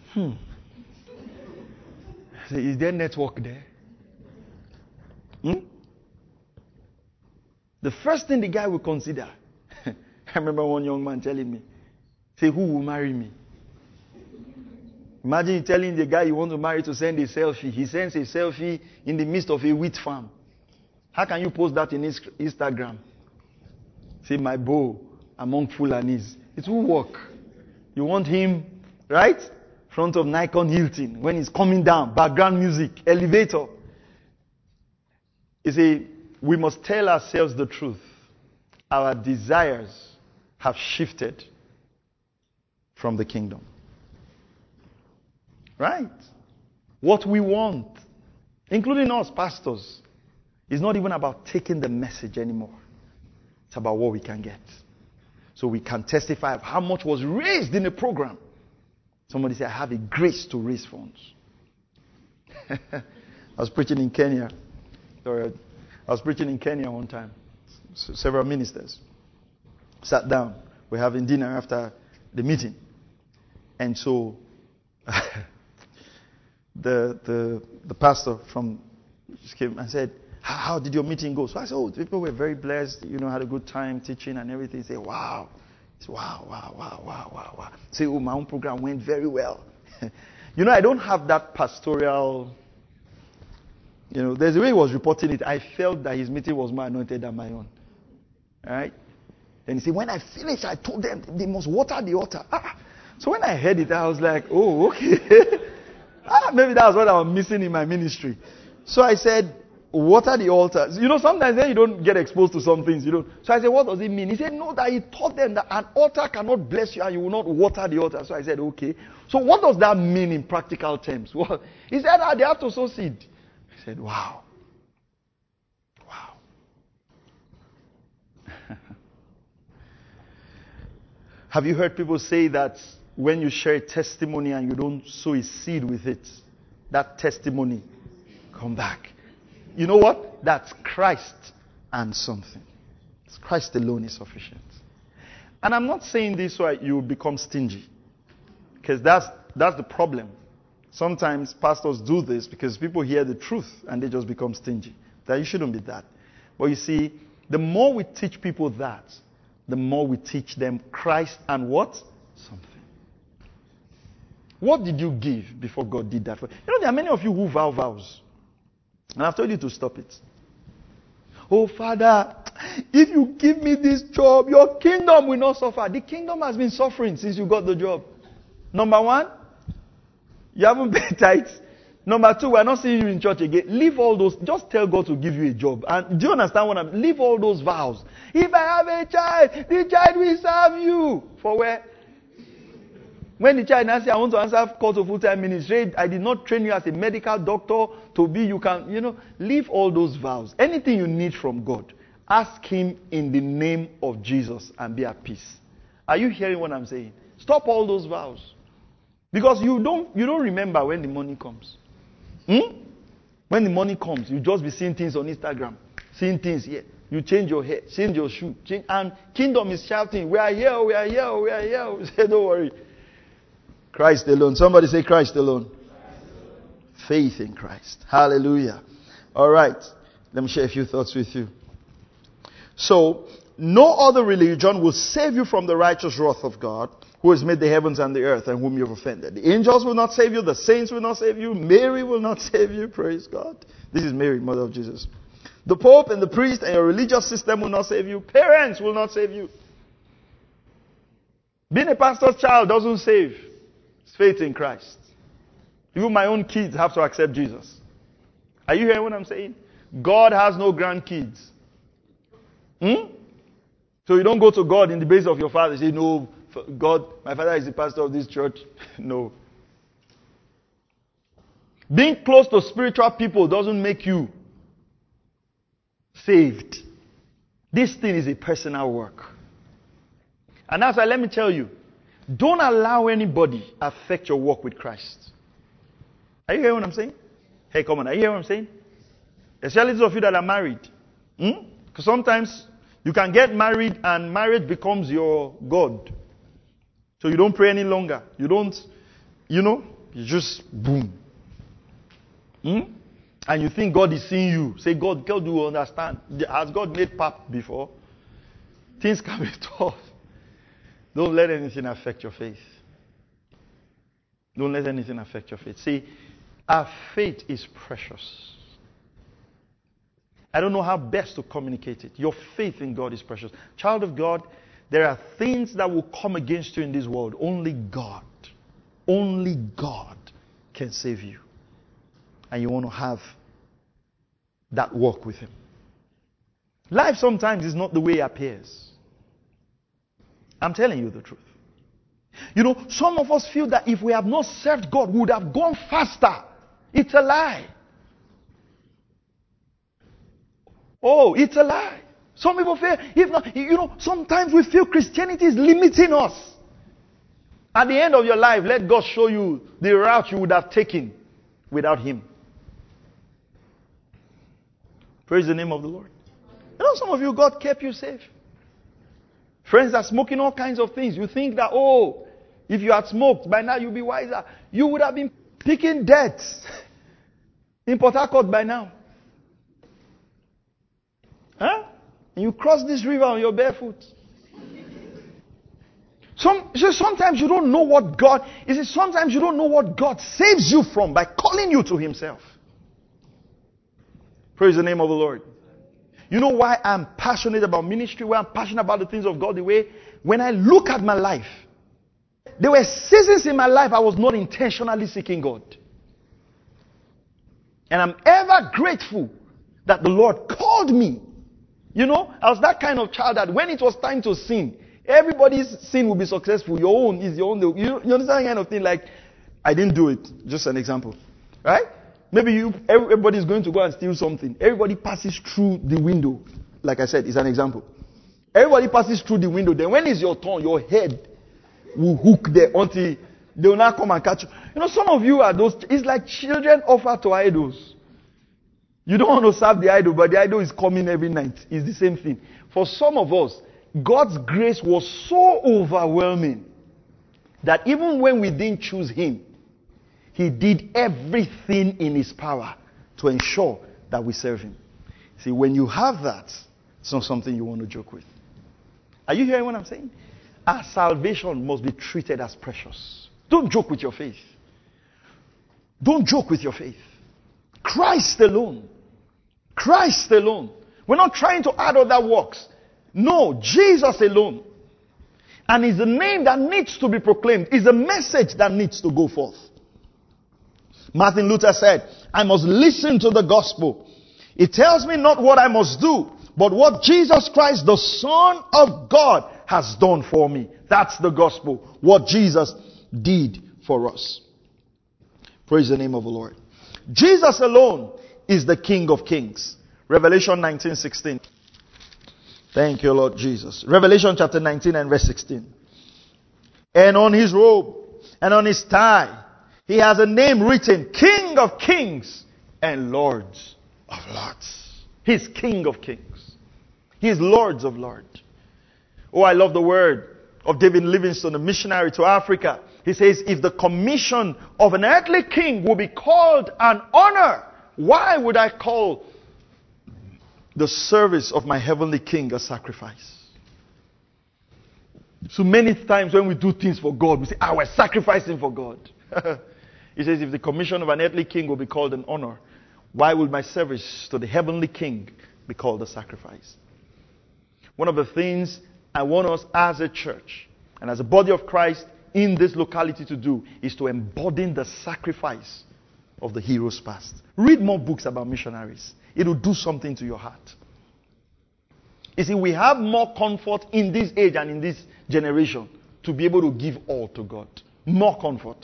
is there network there? The first thing the guy will consider, I remember one young man telling me, say, who will marry me? Imagine you telling the guy you want to marry to send a selfie. He sends a selfie in the midst of a wheat farm. How can you post that in Instagram? Say, my beau among Fulanis. It will work. You want him, right? Front of Nikon Hilton, when he's coming down, background music, elevator. You see, we must tell ourselves the truth. Our desires have shifted from the kingdom. Right? What we want, including us pastors, is not even about taking the message anymore. It's about what we can get. So we can testify of how much was raised in a program. Somebody said, I have a grace to raise funds. I was preaching in Kenya. I was preaching in Kenya one time. Several ministers sat down. We're having dinner after the meeting. And so the pastor just came and said, how did your meeting go? So I said, people were very blessed, had a good time teaching and everything. He said, wow. Wow. Say, my own program went very well. I don't have that pastoral, there's a way he was reporting it. I felt that his meeting was more anointed than my own. All right? And he said, when I finished, I told them they must water the altar. So when I heard it, I was like, okay. Maybe that was what I was missing in my ministry. So I said, water the altar. Sometimes then you don't get exposed to some things. So I said, what does it mean? He said, no, that he taught them that an altar cannot bless you and you will not water the altar. So I said, okay. So what does that mean in practical terms? Well, he said, they have to sow seed. I said, wow. Have you heard people say that when you share a testimony and you don't sow a seed with it, that testimony come back? You know what? That's Christ and something. It's Christ alone is sufficient. And I'm not saying this so you become stingy. Because that's the problem. Sometimes pastors do this because people hear the truth and they just become stingy. That you shouldn't be that. But you see, the more we teach people that, the more we teach them Christ and what? Something. What did you give before God did that for you? There are many of you who vow vows. And I've told you to stop it. Oh, Father, if you give me this job, your kingdom will not suffer. The kingdom has been suffering since you got the job. Number one, you haven't paid tithes. Number two, we're not seeing you in church again. Leave all those. Just tell God to give you a job. And do you understand what I'm? Leave all those vows. If I have a child, the child will serve you. For where? When the child now says, I want to answer call to full-time ministry, I did not train you as a medical doctor to be, leave all those vows. Anything you need from God, ask Him in the name of Jesus and be at peace. Are you hearing what I'm saying? Stop all those vows. Because you don't remember when the money comes. When the money comes, you just be seeing things on Instagram, seeing things here. You change your hair, change your shoe, and kingdom is shouting, we are here, we are here, we are here. We say, don't worry. Christ alone. Somebody say Christ alone. Faith in Christ. Hallelujah. All right. Let me share a few thoughts with you. So, no other religion will save you from the righteous wrath of God, who has made the heavens and the earth and whom you have offended. The angels will not save you. The saints will not save you. Mary will not save you. Praise God. This is Mary, mother of Jesus. The Pope and the priest and your religious system will not save you. Parents will not save you. Being a pastor's child doesn't save. It's faith in Christ. Even my own kids have to accept Jesus. Are you hearing what I'm saying? God has no grandkids. So you don't go to God in the base of your father and say, no, God, my father is the pastor of this church. No. Being close to spiritual people doesn't make you saved. This thing is a personal work. And that's why, let me tell you, don't allow anybody affect your walk with Christ. Are you hearing what I'm saying? Hey, come on, are you hearing what I'm saying? Especially those of you that are married. Because sometimes you can get married and marriage becomes your God. So you don't pray any longer. You don't, you just boom. And you think God is seeing you. Say, God, do you understand? Has God made pap before? Things can be tough. Don't let anything affect your faith. Don't let anything affect your faith. See, our faith is precious. I don't know how best to communicate it. Your faith in God is precious. Child of God, there are things that will come against you in this world. Only God can save you. And you want to have that walk with Him. Life sometimes is not the way it appears. I'm telling you the truth. Some of us feel that if we have not served God, we would have gone faster. It's a lie. Oh, it's a lie. Some people feel, sometimes we feel Christianity is limiting us. At the end of your life, let God show you the route you would have taken without Him. Praise the name of the Lord. Some of you, God kept you safe. Friends are smoking all kinds of things. You think that, if you had smoked, by now you'd be wiser. You would have been picking debts in Port Harcourt by now. And you cross this river on your barefoot. Sometimes you don't know what God is. Sometimes you don't know what God saves you from by calling you to Himself. Praise the name of the Lord. You know why I'm passionate about ministry, why I'm passionate about the things of God, the way when I look at my life, there were seasons in my life I was not intentionally seeking God. And I'm ever grateful that the Lord called me. I was that kind of child that when it was time to sin, everybody's sin will be successful. Your own is your own. You understand that kind of thing? Like, I didn't do it. Just an example. Right? Maybe everybody's going to go and steal something. Everybody passes through the window. Like I said, it's an example. Everybody passes through the window. Then when it's your turn, your head will hook there until they will not come and catch you. Some of you are those. It's like children offer to idols. You don't want to serve the idol, but the idol is coming every night. It's the same thing. For some of us, God's grace was so overwhelming that even when we didn't choose Him, He did everything in His power to ensure that we serve Him. See, when you have that, it's not something you want to joke with. Are you hearing what I'm saying? Our salvation must be treated as precious. Don't joke with your faith. Don't joke with your faith. Christ alone. Christ alone. We're not trying to add other works. No, Jesus alone. And it's a name that needs to be proclaimed. It's a message that needs to go forth. Martin Luther said, I must listen to the gospel. It tells me not what I must do, but what Jesus Christ, the Son of God, has done for me. That's the gospel. What Jesus did for us. Praise the name of the Lord. Jesus alone is the King of Kings. Revelation 19:16. Thank you, Lord Jesus. Revelation chapter 19 and verse 16. And on His robe And on his thigh, he has a name written, King of Kings and Lords of Lords. He's King of Kings. He's Lords of Lords. Oh, I love the word of David Livingstone, a missionary to Africa. He says, if the commission of an earthly king will be called an honor, why would I call the service of my heavenly king a sacrifice? So many times when we do things for God, we say, we're sacrificing for God. He says, if the commission of an earthly king will be called an honor, why would my service to the heavenly king be called a sacrifice? One of the things I want us as a church and as a body of Christ in this locality to do is to embody the sacrifice of the heroes past. Read more books about missionaries. It will do something to your heart. You see, we have more comfort in this age and in this generation to be able to give all to God. More comfort.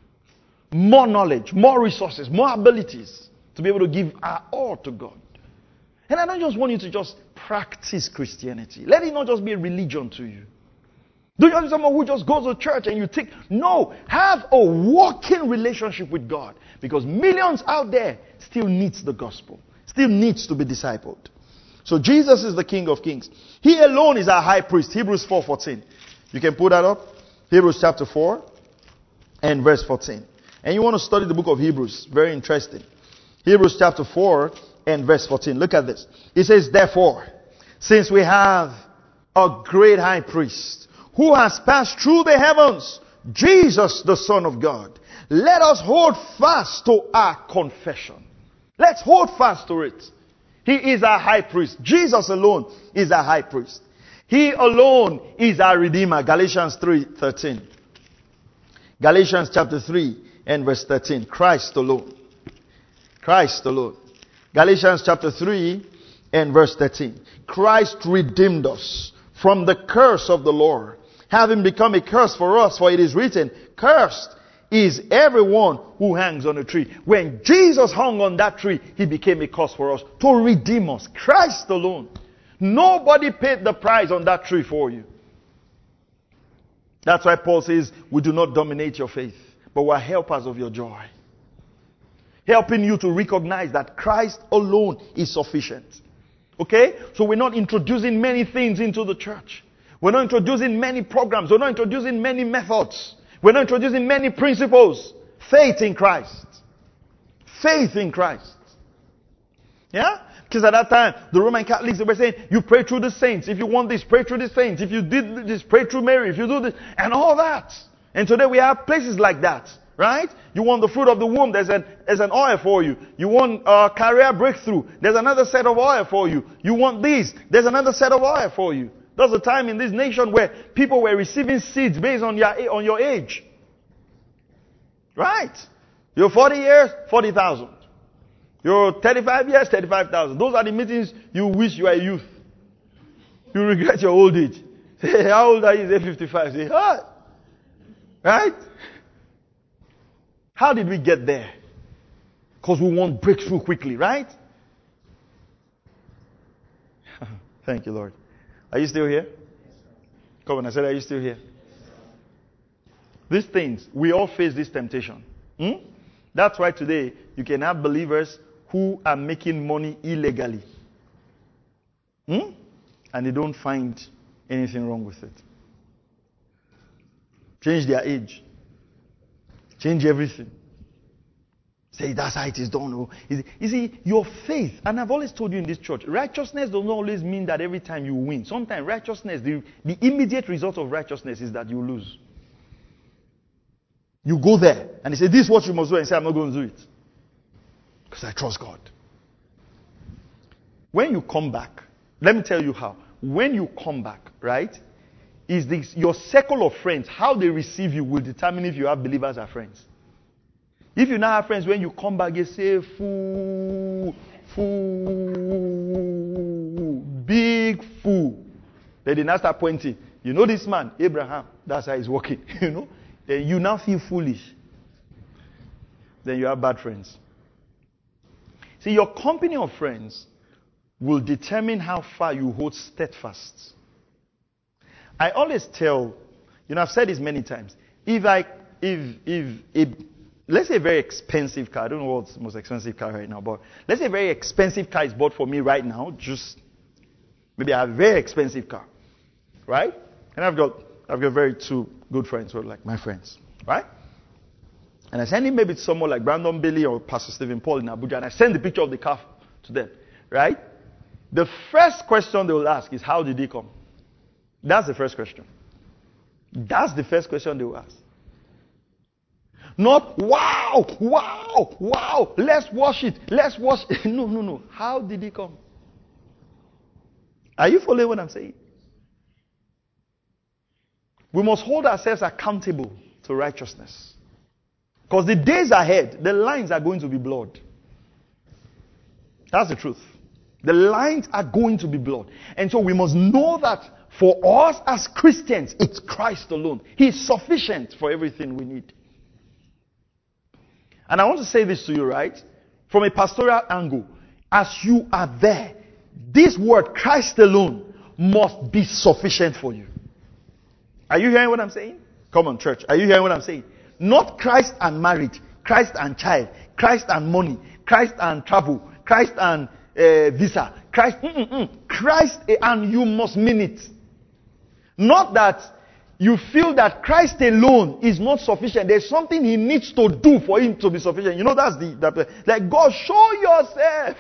More knowledge. More resources. More abilities to be able to give our all to God. And I don't just want you to just practice Christianity. Let it not just be a religion to you. Don't you have someone who just goes to church and you think, no, have a walking relationship with God. Because millions out there still needs the gospel. Still needs to be discipled. So Jesus is the King of Kings. He alone is our high priest. Hebrews 4:14. You can put that up. Hebrews chapter 4 and verse 14. And you want to study the book of Hebrews. Very interesting. Hebrews chapter 4 and verse 14. Look at this. It says, therefore, since we have a great high priest who has passed through the heavens, Jesus the Son of God, let us hold fast to our confession. Let's hold fast to it. He is our high priest. Jesus alone is our high priest. He alone is our Redeemer. Galatians 3:13. Galatians chapter 3 and verse 13. Christ alone. Christ alone. Galatians chapter 3 and verse 13. Christ redeemed us from the curse of the law, having become a curse for us, for it is written, cursed is everyone who hangs on a tree. When Jesus hung on that tree, he became a curse for us to redeem us. Christ alone. Nobody paid the price on that tree for you. That's why Paul says, we do not dominate your faith, but we are helpers of your joy. Helping you to recognize that Christ alone is sufficient. Okay? So we're not introducing many things into the church. We're not introducing many programs. We're not introducing many methods. We're not introducing many principles. Faith in Christ. Faith in Christ. Yeah? Because at that time, the Roman Catholics, they were saying, you pray through the saints. If you want this, pray through the saints. If you did this, pray through Mary. If you do this, and all that. And today we have places like that. Right? You want the fruit of the womb, there's an oil for you. You want career breakthrough, there's another set of oil for you. You want this, there's another set of oil for you. There was a time in this nation where people were receiving seeds based on your age. Right? You're 40 years, 40,000. You're 35 years, 35,000. Those are the meetings you wish you were a youth. You regret your old age. Say, how old are you? Say 55. Say, huh? Right? How did we get there? Because we want breakthrough quickly, right? Thank you, Lord. Are you still here? Come on, I said, are you still here? These things, we all face this temptation. That's why today you can have believers who are making money illegally. And they don't find anything wrong with it. Change their age. Change everything. Say, that's how it is done. Oh. You see, your faith, and I've always told you in this church, righteousness does not always mean that every time you win. Sometimes righteousness, the immediate result of righteousness is that you lose. You go there, and they say, this is what you must do, and say, I'm not going to do it. Because I trust God. When you come back, let me tell you how. When you come back, right, is this your circle of friends, how they receive you will determine if you have believers as friends. If you now have friends, when you come back, you say, fool, big fool. Then they now start pointing. You know this man, Abraham, that's how he's working. Then you now feel foolish. Then you have bad friends. See, your company of friends will determine how far you hold steadfast. I always tell, I've said this many times, if I let's say a very expensive car, I don't know what's the most expensive car right now, but let's say a very expensive car is bought for me right now, just maybe I have a very expensive car, right? And I've got very two good friends, or like my friends, right? And I send it maybe to someone like Brandon Bailey or Pastor Stephen Paul in Abuja, and I send the picture of the car to them, right? The first question they will ask is, how did he come? That's the first question. That's the first question they will ask. Not, wow, let's wash it. No. How did he come? Are you following what I'm saying? We must hold ourselves accountable to righteousness. Because the days ahead, the lines are going to be blurred. That's the truth. The lines are going to be blurred. And so we must know that for us as Christians, it's Christ alone. He is sufficient for everything we need. And I want to say this to you, right? From a pastoral angle, as you are there, this word, Christ alone, must be sufficient for you. Are you hearing what I'm saying? Come on, church. Are you hearing what I'm saying? Not Christ and marriage, Christ and child, Christ and money, Christ and travel, Christ and visa, Christ, Christ, and you must mean it. Not that you feel that Christ alone is not sufficient. There's something he needs to do for him to be sufficient. You know, that's like, God, show yourself.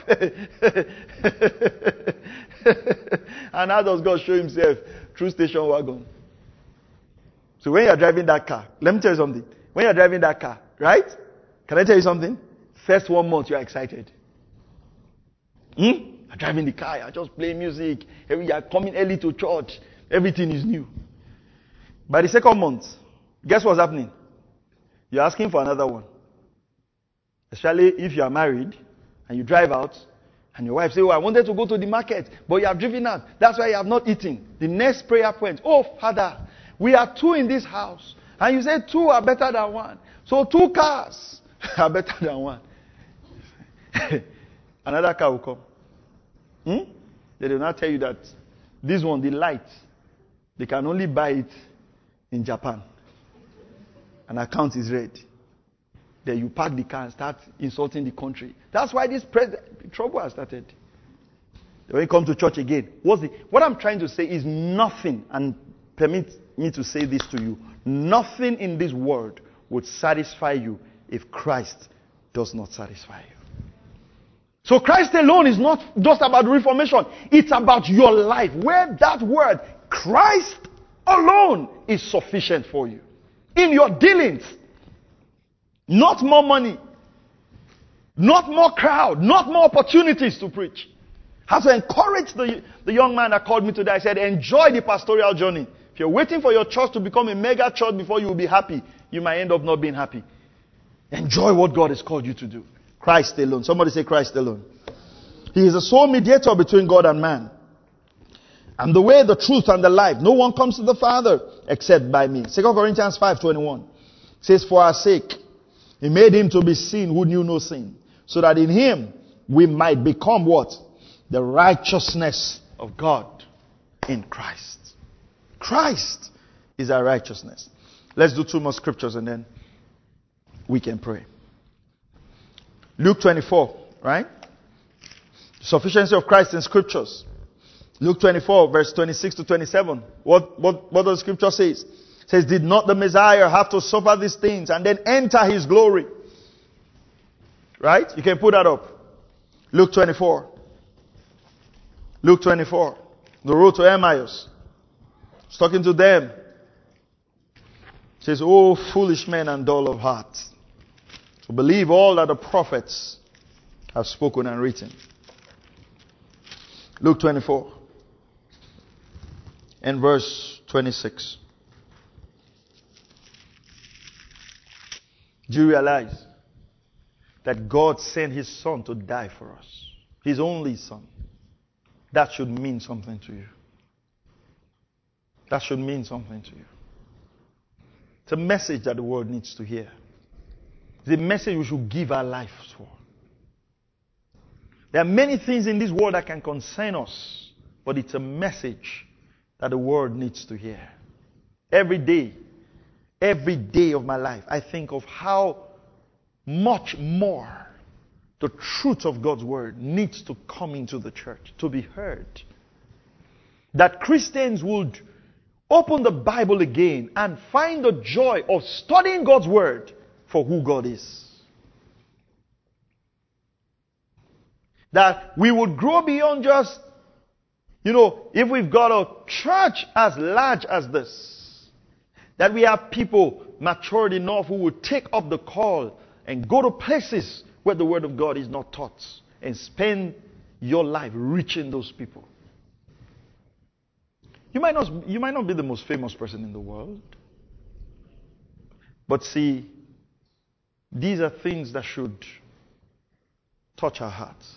And how does God show himself? Through station wagon. So when you're driving that car, let me tell you something. When you're driving that car, right? Can I tell you something? First 1 month, you're excited. You're driving the car, you're just playing music. You're coming early to church. Everything is new. By the second month, guess what's happening? You're asking for another one. Especially if you are married and you drive out and your wife says, I wanted to go to the market, but you have driven out. That's why you have not eaten. The next prayer point, Father, we are 2 in this house. And you say 2 are better than 1. So 2 cars are better than 1. Another car will come. They do not tell you that this one, the light, they can only buy it in Japan. An account is red. Then you park the car and start insulting the country. That's why this trouble has started. When you come to church again, what I'm trying to say is nothing, and permit me to say this to you, nothing in this world would satisfy you if Christ does not satisfy you. So Christ alone is not just about reformation. It's about your life. Where that word, Christ alone, is sufficient for you. In your dealings. Not more money. Not more crowd. Not more opportunities to preach. I have to encourage the young man that called me today. I said, enjoy the pastoral journey. If you're waiting for your church to become a mega church before you will be happy, you might end up not being happy. Enjoy what God has called you to do. Christ alone. Somebody say Christ alone. He is the sole mediator between God and man. I'm the way, the truth, and the life. No one comes to the Father except by me. 2 Corinthians 5:21 says, for our sake, he made him to be sin who knew no sin, so that in him we might become what? The righteousness of God in Christ. Christ is our righteousness. Let's do 2 more scriptures and then we can pray. Luke 24, right? Sufficiency of Christ in scriptures. Luke 24, verse 26 to 27. What does the scripture say? It says, did not the Messiah have to suffer these things and then enter his glory? Right? You can put that up. Luke 24. Luke 24. The road to Emmaus. He's talking to them. He says, oh, foolish men and dull of heart, to believe all that the prophets have spoken and written. Luke 24 and verse 26. Do you realize that God sent his son to die for us? His only son. That should mean something to you. That should mean something to you. It's a message that the world needs to hear. It's a message we should give our lives for. There are many things in this world that can concern us, but it's a message that the world needs to hear. Every day, every day of my life, I think of how much more the truth of God's word needs to come into the church, to be heard. That Christians would open the Bible again and find the joy of studying God's word for who God is. That we would grow beyond just, if we've got a church as large as this, that we have people matured enough who would take up the call and go to places where the word of God is not taught and spend your life reaching those people. You might not be the most famous person in the world. But see, these are things that should touch our hearts.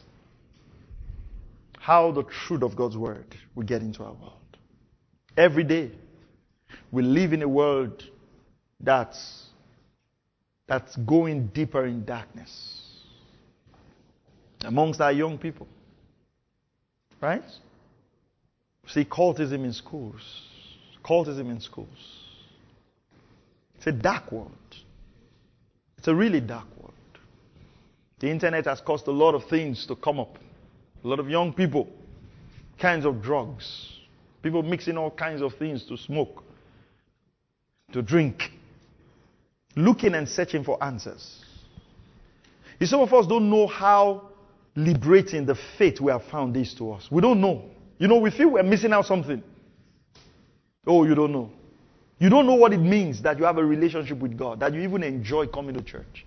How the truth of God's word will get into our world. Every day, we live in a world that's going deeper in darkness. Amongst our young people. Right? See cultism in schools. Cultism in schools. It's a dark world. It's a really dark world. The internet has caused a lot of things to come up. A lot of young people, kinds of drugs. People mixing all kinds of things to smoke, to drink. Looking and searching for answers. Some of us don't know how liberating the faith we have found is to us. We don't know. We feel we're missing out something. Oh, you don't know. You don't know what it means that you have a relationship with God, that you even enjoy coming to church.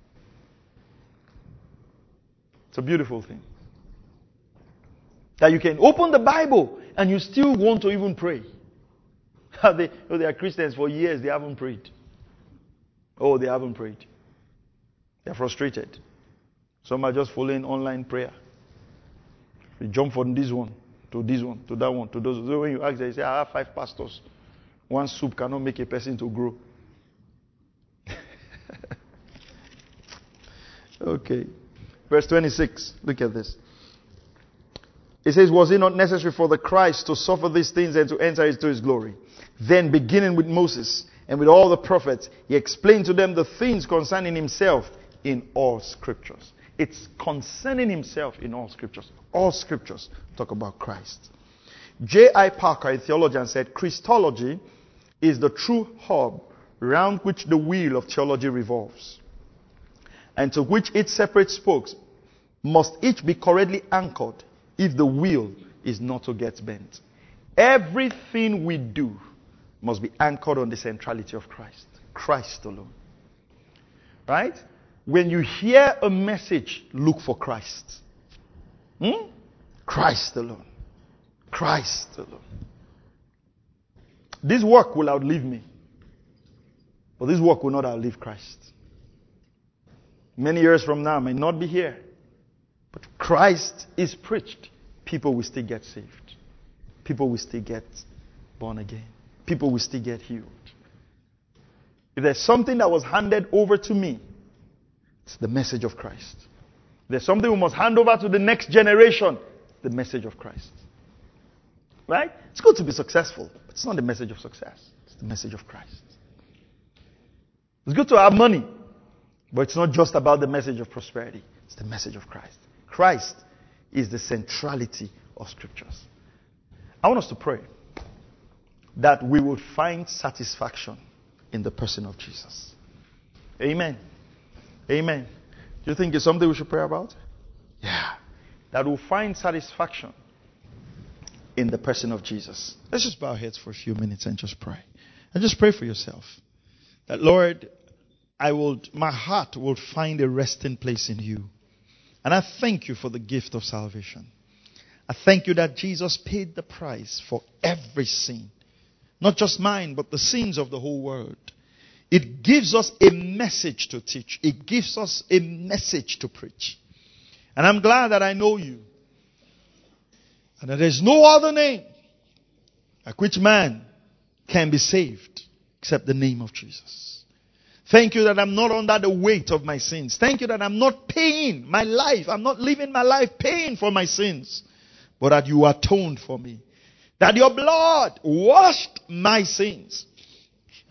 It's a beautiful thing. That you can open the Bible and you still want to even pray. They are Christians for years, they haven't prayed. Oh, they haven't prayed. They're frustrated. Some are just following online prayer. They jump from this one to this one to that one to those. So when you ask, they say, I have 5 pastors. One soup cannot make a person to grow. Okay. Verse 26. Look at this. It says, was it not necessary for the Christ to suffer these things and to enter into his glory? Then beginning with Moses and with all the prophets, he explained to them the things concerning himself in all scriptures. It's concerning himself in all scriptures. All scriptures talk about Christ. J.I. Parker, a theologian, said, Christology is the true hub round which the wheel of theology revolves, and to which its separate spokes must each be correctly anchored if the wheel is not to get bent. Everything we do must be anchored on the centrality of Christ. Christ alone. Right? When you hear a message, look for Christ. Christ alone. Christ alone. This work will outlive me. But this work will not outlive Christ. Many years from now, I may not be here. But Christ is preached. People will still get saved. People will still get born again. People will still get healed. If there's something that was handed over to me, it's the message of Christ. If there's something we must hand over to the next generation, the message of Christ. Right? It's good to be successful, but it's not the message of success. It's the message of Christ. It's good to have money, but it's not just about the message of prosperity. It's the message of Christ. Christ is the centrality of scriptures. I want us to pray that we would find satisfaction in the person of Jesus. Amen. Amen. Do you think it's something we should pray about? Yeah. That we'll find satisfaction in the person of Jesus. Let's just bow our heads for a few minutes and just pray. And just pray for yourself. That, Lord, my heart will find a resting place in you. And I thank you for the gift of salvation. I thank you that Jesus paid the price for every sin. Not just mine, but the sins of the whole world. It gives us a message to teach. It gives us a message to preach. And I'm glad that I know you. And that there's no other name at which man can be saved except the name of Jesus. Thank you that I'm not under the weight of my sins. Thank you that I'm not paying my life. I'm not living my life paying for my sins. But that you atoned for me. That your blood washed my sins.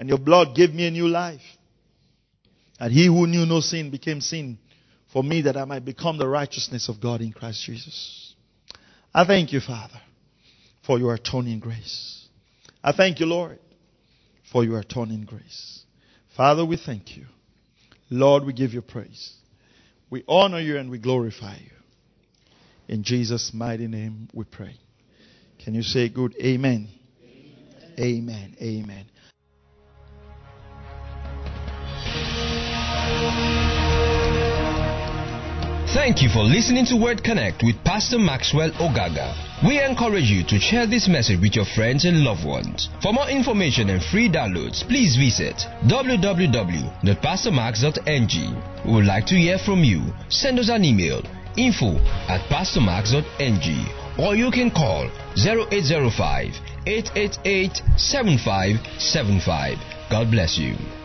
And your blood gave me a new life. And he who knew no sin became sin for me, that I might become the righteousness of God in Christ Jesus. I thank you, Father, for your atoning grace. I thank you, Lord, for your atoning grace. Father, we thank you. Lord, we give you praise. We honor you and we glorify you. In Jesus' mighty name we pray. Can you say good amen? Amen. Amen. Thank you for listening to Word Connect with Pastor Maxwell Ogaga. We encourage you to share this message with your friends and loved ones. For more information and free downloads, please visit www.pastormax.ng. We would like to hear from you. Send us an email, info@pastormax.ng, or you can call 0805 888 7575. God bless you.